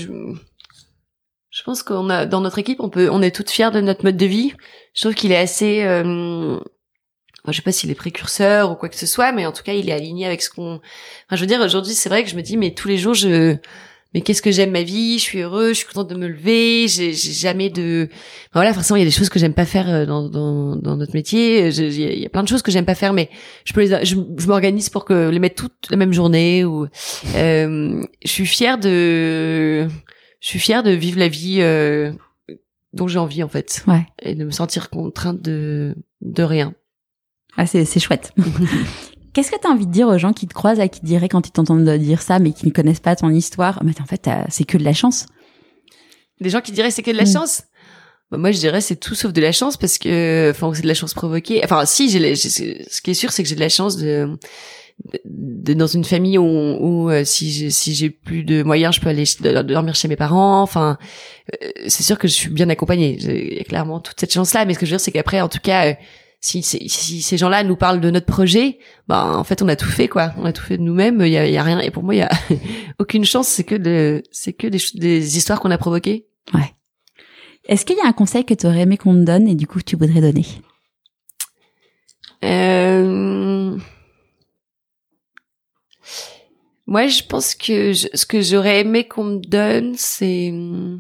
pense qu'on a dans notre équipe on est toutes fières de notre mode de vie. Je trouve qu'il est assez je sais pas s'il est précurseur ou quoi que ce soit, mais en tout cas il est aligné avec ce qu'on. Enfin, je veux dire aujourd'hui c'est vrai que je me dis mais tous les jours mais qu'est-ce que j'aime ma vie, je suis heureuse, je suis contente de me lever, j'ai jamais de, voilà, forcément il y a des choses que j'aime pas faire dans notre métier, il y a plein de choses que j'aime pas faire, mais je m'organise pour que les mettre toutes la même journée, ou je suis fière de vivre la vie dont j'ai envie en fait, et de me sentir contrainte de rien. Ah, c'est chouette. Qu'est-ce que tu as envie de dire aux gens qui te croisent, qui te diraient quand ils t'entendent dire ça, mais qui ne connaissent pas ton histoire, mais en fait, c'est que de la chance? Des gens qui diraient c'est que de la chance? Bah, moi, je dirais c'est tout sauf de la chance, parce que, enfin, c'est de la chance provoquée. Enfin, si, ce qui est sûr, c'est que j'ai de la chance de dans une famille où si j'ai plus de moyens, je peux aller dormir chez mes parents. Enfin, c'est sûr que je suis bien accompagnée. J'ai clairement toute cette chance-là, mais ce que je veux dire, c'est qu'après, en tout cas, si ces gens-là nous parlent de notre projet, ben en fait on a tout fait quoi, on a tout fait de nous-mêmes, il y a rien, et pour moi il y a aucune chance, c'est que des histoires qu'on a provoquées. Ouais. Est-ce qu'il y a un conseil que tu aurais aimé qu'on te donne et du coup tu voudrais donner? Moi je pense que ce que j'aurais aimé qu'on me donne, c'est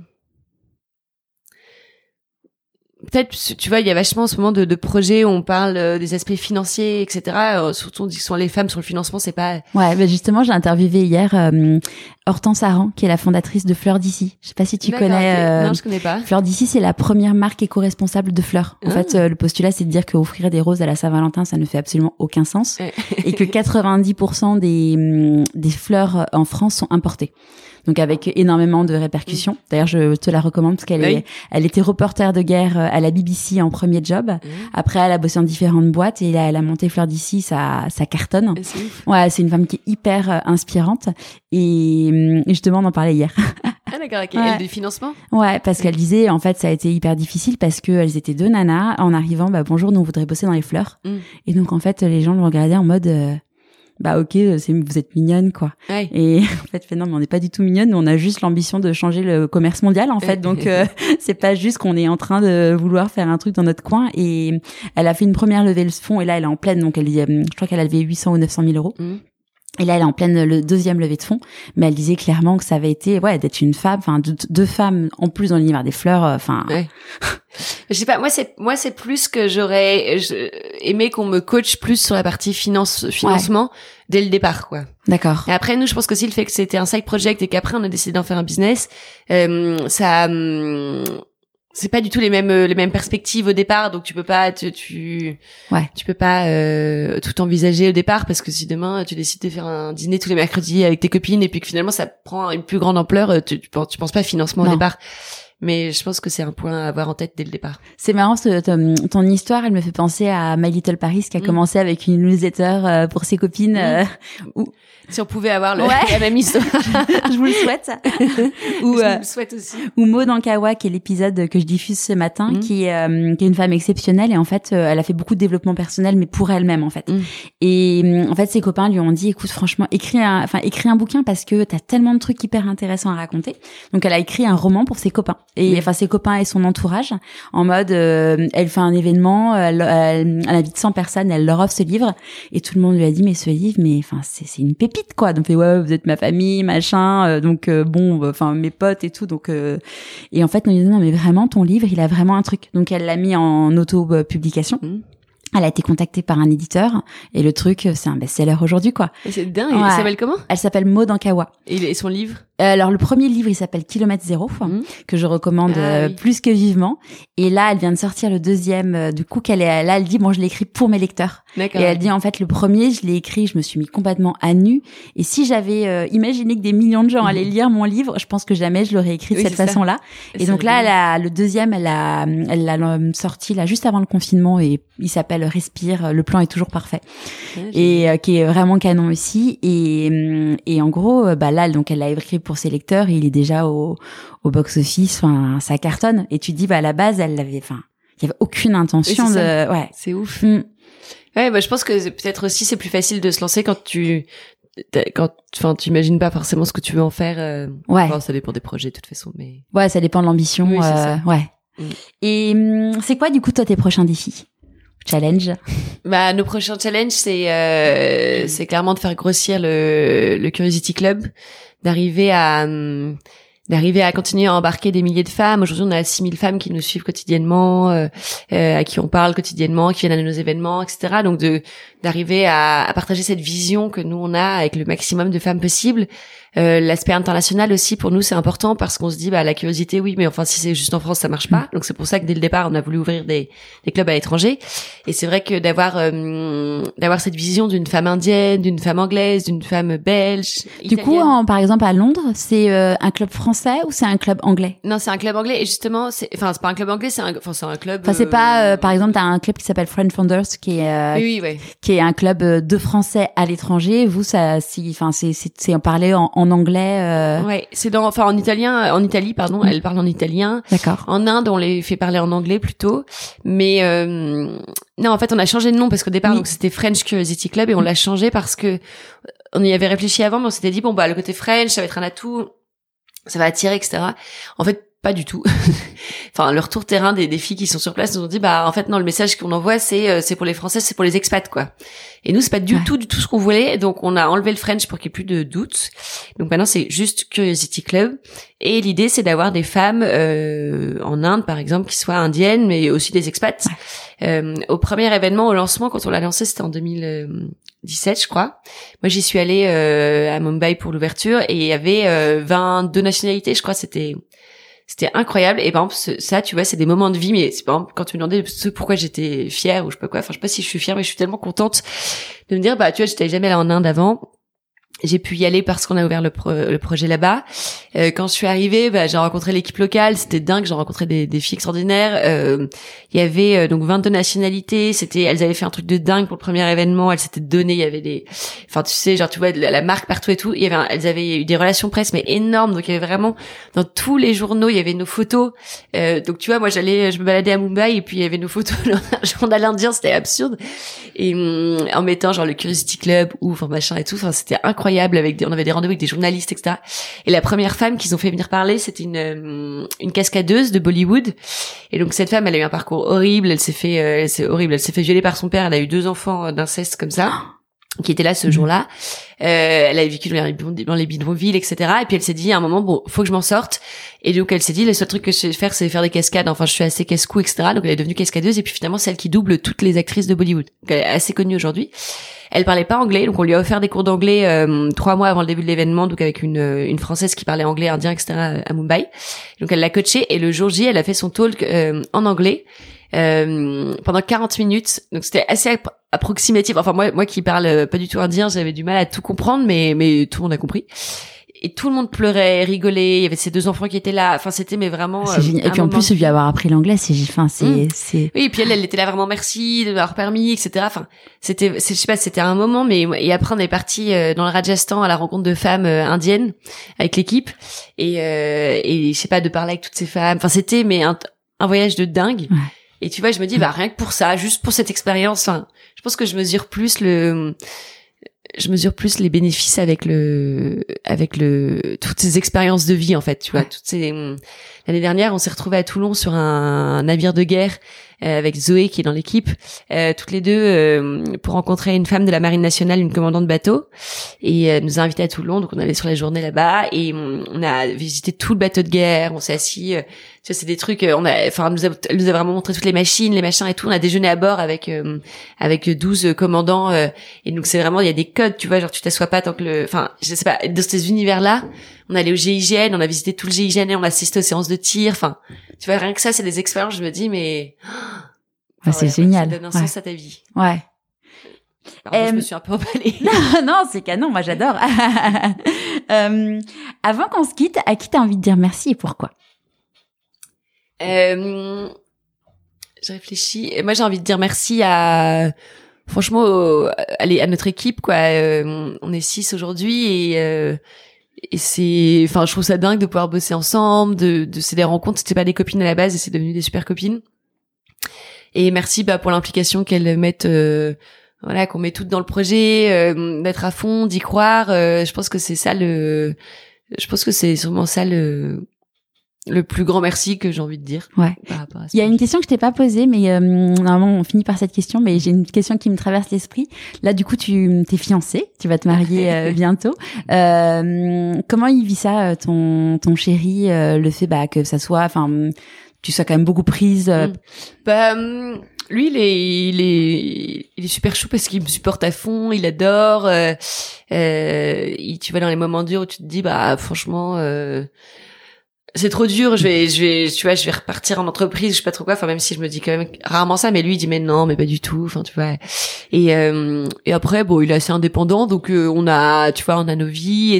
peut-être, tu vois, il y a vachement en ce moment de projets où on parle des aspects financiers, etc. Surtout, on dit que sont les femmes sur le financement, c'est pas... Ouais, mais justement, j'ai interviewé hier Hortense Aran, qui est la fondatrice de Fleurs d'ici. Je sais pas si tu connais. Non, je connais pas. Fleurs d'ici, c'est la première marque éco-responsable de fleurs. En fait, le postulat, c'est de dire qu'offrir des roses à la Saint-Valentin, ça ne fait absolument aucun sens. Et que 90% des fleurs en France sont importées. Donc avec énormément de répercussions. D'ailleurs, je te la recommande parce elle était reporter de guerre à la BBC en premier job. Après, elle a bossé dans différentes boîtes et elle a monté Fleurs d'ici, ça cartonne. Ouais, c'est une femme qui est hyper inspirante et justement, on en parlait hier. Ah d'accord, okay. Ouais. Elle, du financement? Ouais, parce qu'elle disait, en fait, ça a été hyper difficile parce que elles étaient deux nanas. En arrivant, bonjour, nous on voudrait bosser dans les fleurs. Et donc, en fait, les gens le regardaient en mode... ok, vous êtes mignonne quoi. Ouais. Et en fait, non, mais on n'est pas du tout mignonne, on a juste l'ambition de changer le commerce mondial en fait. Donc c'est pas juste qu'on est en train de vouloir faire un truc dans notre coin. Et elle a fait une première levée de fonds et là elle est en pleine, donc je crois qu'elle a levé 800 ou 900 000 euros. Et là, elle est en pleine le deuxième levée de fonds, mais elle disait clairement que ça avait été, d'être une femme, enfin deux femmes en plus dans l'univers des fleurs, enfin. Ouais. Je sais pas, moi c'est plus que j'aurais aimé qu'on me coach plus sur la partie financement dès le départ, quoi. D'accord. Et après, nous, je pense qu'aussi le fait que c'était un side project et qu'après on a décidé d'en faire un business, c'est pas du tout les mêmes perspectives au départ, donc tu peux pas tu peux pas tout envisager au départ, parce que si demain tu décides de faire un dîner tous les mercredis avec tes copines et puis que finalement ça prend une plus grande ampleur, tu penses pas financement au départ. Mais je pense que c'est un point à avoir en tête dès le départ. C'est marrant, ton histoire, elle me fait penser à My Little Paris, qui a commencé avec une newsletter pour ses copines. Si on pouvait avoir la même histoire. Je vous le souhaite. Je vous le souhaite aussi. Ou Maud Ankawa, qui est l'épisode que je diffuse ce matin, qui est une femme exceptionnelle et en fait, elle a fait beaucoup de développement personnel, mais pour elle-même en fait. Et en fait, ses copains lui ont dit, écoute, franchement, écris un bouquin parce que t'as tellement de trucs hyper intéressants à raconter. Donc, elle a écrit un roman pour ses copains. Et enfin, ses copains et son entourage, en mode, elle fait un événement, elle invite 100 personnes, elle leur offre ce livre, et tout le monde lui a dit, mais ce livre, c'est une pépite, quoi. Donc, vous êtes ma famille, machin, donc mes potes et tout, donc, et en fait, on lui a dit, non, mais vraiment, ton livre, il a vraiment un truc. Donc, elle l'a mis en auto-publication. Elle a été contactée par un éditeur et le truc, c'est un best-seller aujourd'hui, quoi. Et c'est dingue. Elle s'appelle comment? Elle s'appelle Maud Ankawa. Et son livre? Alors, le premier livre, il s'appelle Kilomètre Zéro, que je recommande plus que vivement. Et là, elle vient de sortir le deuxième, du coup, elle dit, je l'ai écrit pour mes lecteurs. D'accord. Et elle dit, en fait, le premier, je l'ai écrit, je me suis mis complètement à nu. Et si j'avais imaginé que des millions de gens allaient lire mon livre, je pense que jamais je l'aurais écrit de cette façon-là. Et donc là, le deuxième, elle l'a sorti là juste avant le confinement et il s'appelle Respire. Le plan est toujours parfait. Et qui est vraiment canon aussi. Et en gros, là, donc elle l'a écrit pour ses lecteurs et il est déjà au box-office. Enfin, ça cartonne. Et tu te dis, à la base, il y avait aucune intention de. Ouais. C'est ouf. Ouais, je pense que peut-être aussi c'est plus facile de se lancer quand tu imagines pas forcément ce que tu veux en faire. Enfin, ça dépend des projets de toute façon, mais. Ouais, ça dépend de l'ambition. Oui, c'est ça. Ouais. Et c'est quoi du coup toi tes prochains défis? challenge? Nos prochains challenges, c'est clairement de faire grossir le Curiosity Club, d'arriver à continuer à embarquer des milliers de femmes. Aujourd'hui, on a 6000 femmes qui nous suivent quotidiennement, à qui on parle quotidiennement, qui viennent à nos événements, etc. Donc d'arriver à partager cette vision que nous on a avec le maximum de femmes possible. L'aspect international aussi pour nous c'est important parce qu'on se dit la curiosité oui mais enfin si c'est juste en France ça marche pas, donc c'est pour ça que dès le départ on a voulu ouvrir des clubs à l'étranger. Et c'est vrai que d'avoir cette vision d'une femme indienne, d'une femme anglaise, d'une femme belge, du coup par exemple à Londres c'est un club français ou c'est un club anglais? Non, c'est un club anglais et justement c'est pas un club anglais, c'est un club c'est pas par exemple t'as un club qui s'appelle Friend Founders qui est qui est un club de français à l'étranger. Vous ça c'est en parler en anglais. Ouais, c'est en Italie pardon, elle parle en italien. D'accord. En Inde, on les fait parler en anglais plutôt. Mais non, en fait, on a changé de nom parce qu'au départ donc c'était French Curiosity Club et on l'a changé parce que on y avait réfléchi avant mais on s'était dit le côté French, ça va être un atout, ça va attirer etc. En fait, pas du tout. Enfin, le retour terrain des filles qui sont sur place nous ont dit en fait non, le message qu'on envoie c'est pour les Français, c'est pour les expats quoi. Et nous c'est pas du tout ce qu'on voulait, donc on a enlevé le French pour qu'il y ait plus de doute. Donc maintenant c'est juste Curiosity Club et l'idée c'est d'avoir des femmes en Inde par exemple qui soient indiennes mais aussi des expats. Au premier événement au lancement quand on l'a lancé c'était en 2017 je crois. Moi j'y suis allée à Mumbai pour l'ouverture et il y avait 22 nationalités, je crois, c'était incroyable. Et par exemple, ça, tu vois, c'est des moments de vie, mais c'est par exemple, quand tu me demandais pourquoi j'étais fière ou je sais pas quoi, enfin, je sais pas si je suis fière, mais je suis tellement contente de me dire, tu vois, j'étais jamais allée en Inde avant. J'ai pu y aller parce qu'on a ouvert le projet là-bas. Quand je suis arrivée, j'ai rencontré l'équipe locale, c'était dingue, j'ai rencontré des filles extraordinaires. Il y avait donc 22 nationalités, elles avaient fait un truc de dingue pour le premier événement, elles s'étaient données, il y avait enfin tu sais, genre tu vois la marque partout et tout, elles avaient eu des relations presse mais énormes, donc il y avait vraiment dans tous les journaux, il y avait nos photos. Donc tu vois, moi je me baladais à Mumbai et puis il y avait nos photos dans un journal indien, c'était absurde. Et en mettant genre le Curiosity Club ou machin et tout, enfin c'était incroyable. On avait des rendez-vous avec des journalistes, etc. Et la première femme qu'ils ont fait venir parler, c'était une cascadeuse de Bollywood. Et donc cette femme, elle a eu un parcours horrible. C'est horrible. Elle s'est fait violer par son père. Elle a eu 2 enfants d'inceste comme ça, qui étaient là ce jour-là. Elle a vécu dans les bidonvilles, etc. Et puis elle s'est dit à un moment, faut que je m'en sorte. Et donc elle s'est dit, le seul truc que je sais faire, c'est faire des cascades. Enfin, je suis assez casse-cou, etc. Donc elle est devenue cascadeuse. Et puis finalement, c'est elle qui double toutes les actrices de Bollywood. Donc elle est assez connue aujourd'hui. Elle parlait pas anglais, donc on lui a offert des cours d'anglais 3 mois avant le début de l'événement, donc avec une Française qui parlait anglais, indien, etc. à Mumbai. Donc elle l'a coachée et le jour J, elle a fait son talk en anglais pendant 40 minutes. Donc c'était assez approximatif. Enfin moi qui parle pas du tout indien, j'avais du mal à tout comprendre, mais tout le monde a compris. Et tout le monde pleurait, rigolait. Il y avait ces 2 enfants qui étaient là. Enfin, c'était vraiment. C'est génial. Et puis en plus, lui avoir appris l'anglais, c'est. Oui, et puis elle était là vraiment merci de m'avoir permis, etc. Enfin, je sais pas, c'était un moment. Mais et après, on est parti dans le Rajasthan à la rencontre de femmes indiennes avec l'équipe et je sais pas, de parler avec toutes ces femmes. Enfin, c'était un voyage de dingue. Ouais. Et tu vois, je me dis rien que pour ça, juste pour cette expérience. Enfin, je pense que je mesure plus les bénéfices avec toutes ces expériences de vie en fait, tu vois. L'année dernière on s'est retrouvés à Toulon sur un navire de guerre avec Zoé qui est dans l'équipe, toutes les deux pour rencontrer une femme de la marine nationale, une commandante de bateau, et elle nous a invités à Toulon, donc on allait sur la journée là-bas et on a visité tout le bateau de guerre, on s'est assis, tu vois, c'est des trucs, elle nous a vraiment montré toutes les machines, les machins et tout, on a déjeuné à bord avec 12 commandants et donc c'est vraiment, il y a des codes, tu vois, genre tu t'assois pas tant que je sais pas, dans ces univers-là, on allait au GIGN, on a visité tout le GIGN et on a assisté aux séances de tir, enfin, tu vois, rien que ça, c'est des expériences, je me dis, mais c'est génial. Ça donne un sens à ta vie. Ouais. Pardon, je me suis un peu emballée. Non, c'est canon, moi j'adore. Avant qu'on se quitte, à qui t'as envie de dire merci et pourquoi? Je réfléchis. Moi, j'ai envie de dire merci franchement, à notre équipe, quoi. On est 6 aujourd'hui et c'est, je trouve ça dingue de pouvoir bosser ensemble, c'est des rencontres, c'était pas des copines à la base et c'est devenu des super copines. Et merci, pour l'implication qu'elles mettent, qu'on met toutes dans le projet, d'être à fond, d'y croire. Je pense que c'est ça je pense que c'est sûrement ça le plus grand merci que j'ai envie de dire. Ouais. Il y a une question que je t'ai pas posée, mais normalement on finit par cette question, mais j'ai une question qui me traverse l'esprit. Là, du coup, t'es fiancée, tu vas te marier bientôt. Comment il vit ça, ton chéri, le fait que ça soit, tu sois quand même beaucoup prise. Lui, il est super chou parce qu'il me supporte à fond, il adore. Tu vois, dans les moments durs où tu te dis, franchement, c'est trop dur, tu vois, je vais repartir en entreprise, je sais pas trop quoi, même si je me dis quand même rarement ça, mais lui, il dit, mais non, mais pas du tout, tu vois. Et après, il est assez indépendant, donc, on a nos vies,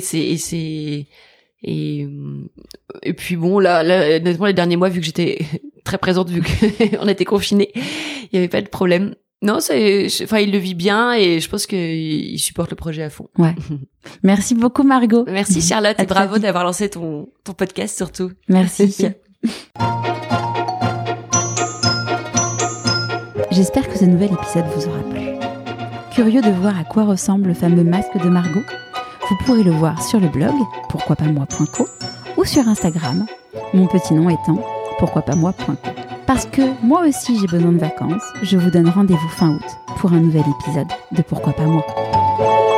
et puis là, honnêtement, les derniers mois, vu que j'étais très présente, vu qu'on était confinés, il y avait pas de problème. Non, il le vit bien et je pense qu'il supporte le projet à fond. Ouais. Merci beaucoup, Margot. Merci, Charlotte, et bravo d'avoir lancé ton podcast, surtout. Merci. J'espère que ce nouvel épisode vous aura plu. Curieux de voir à quoi ressemble le fameux masque de Margot ? Vous pourrez le voir sur le blog pourquoipasmoi.co ou sur Instagram, mon petit nom étant pourquoipasmoi.co. Parce que moi aussi j'ai besoin de vacances, je vous donne rendez-vous fin août pour un nouvel épisode de Pourquoi pas moi.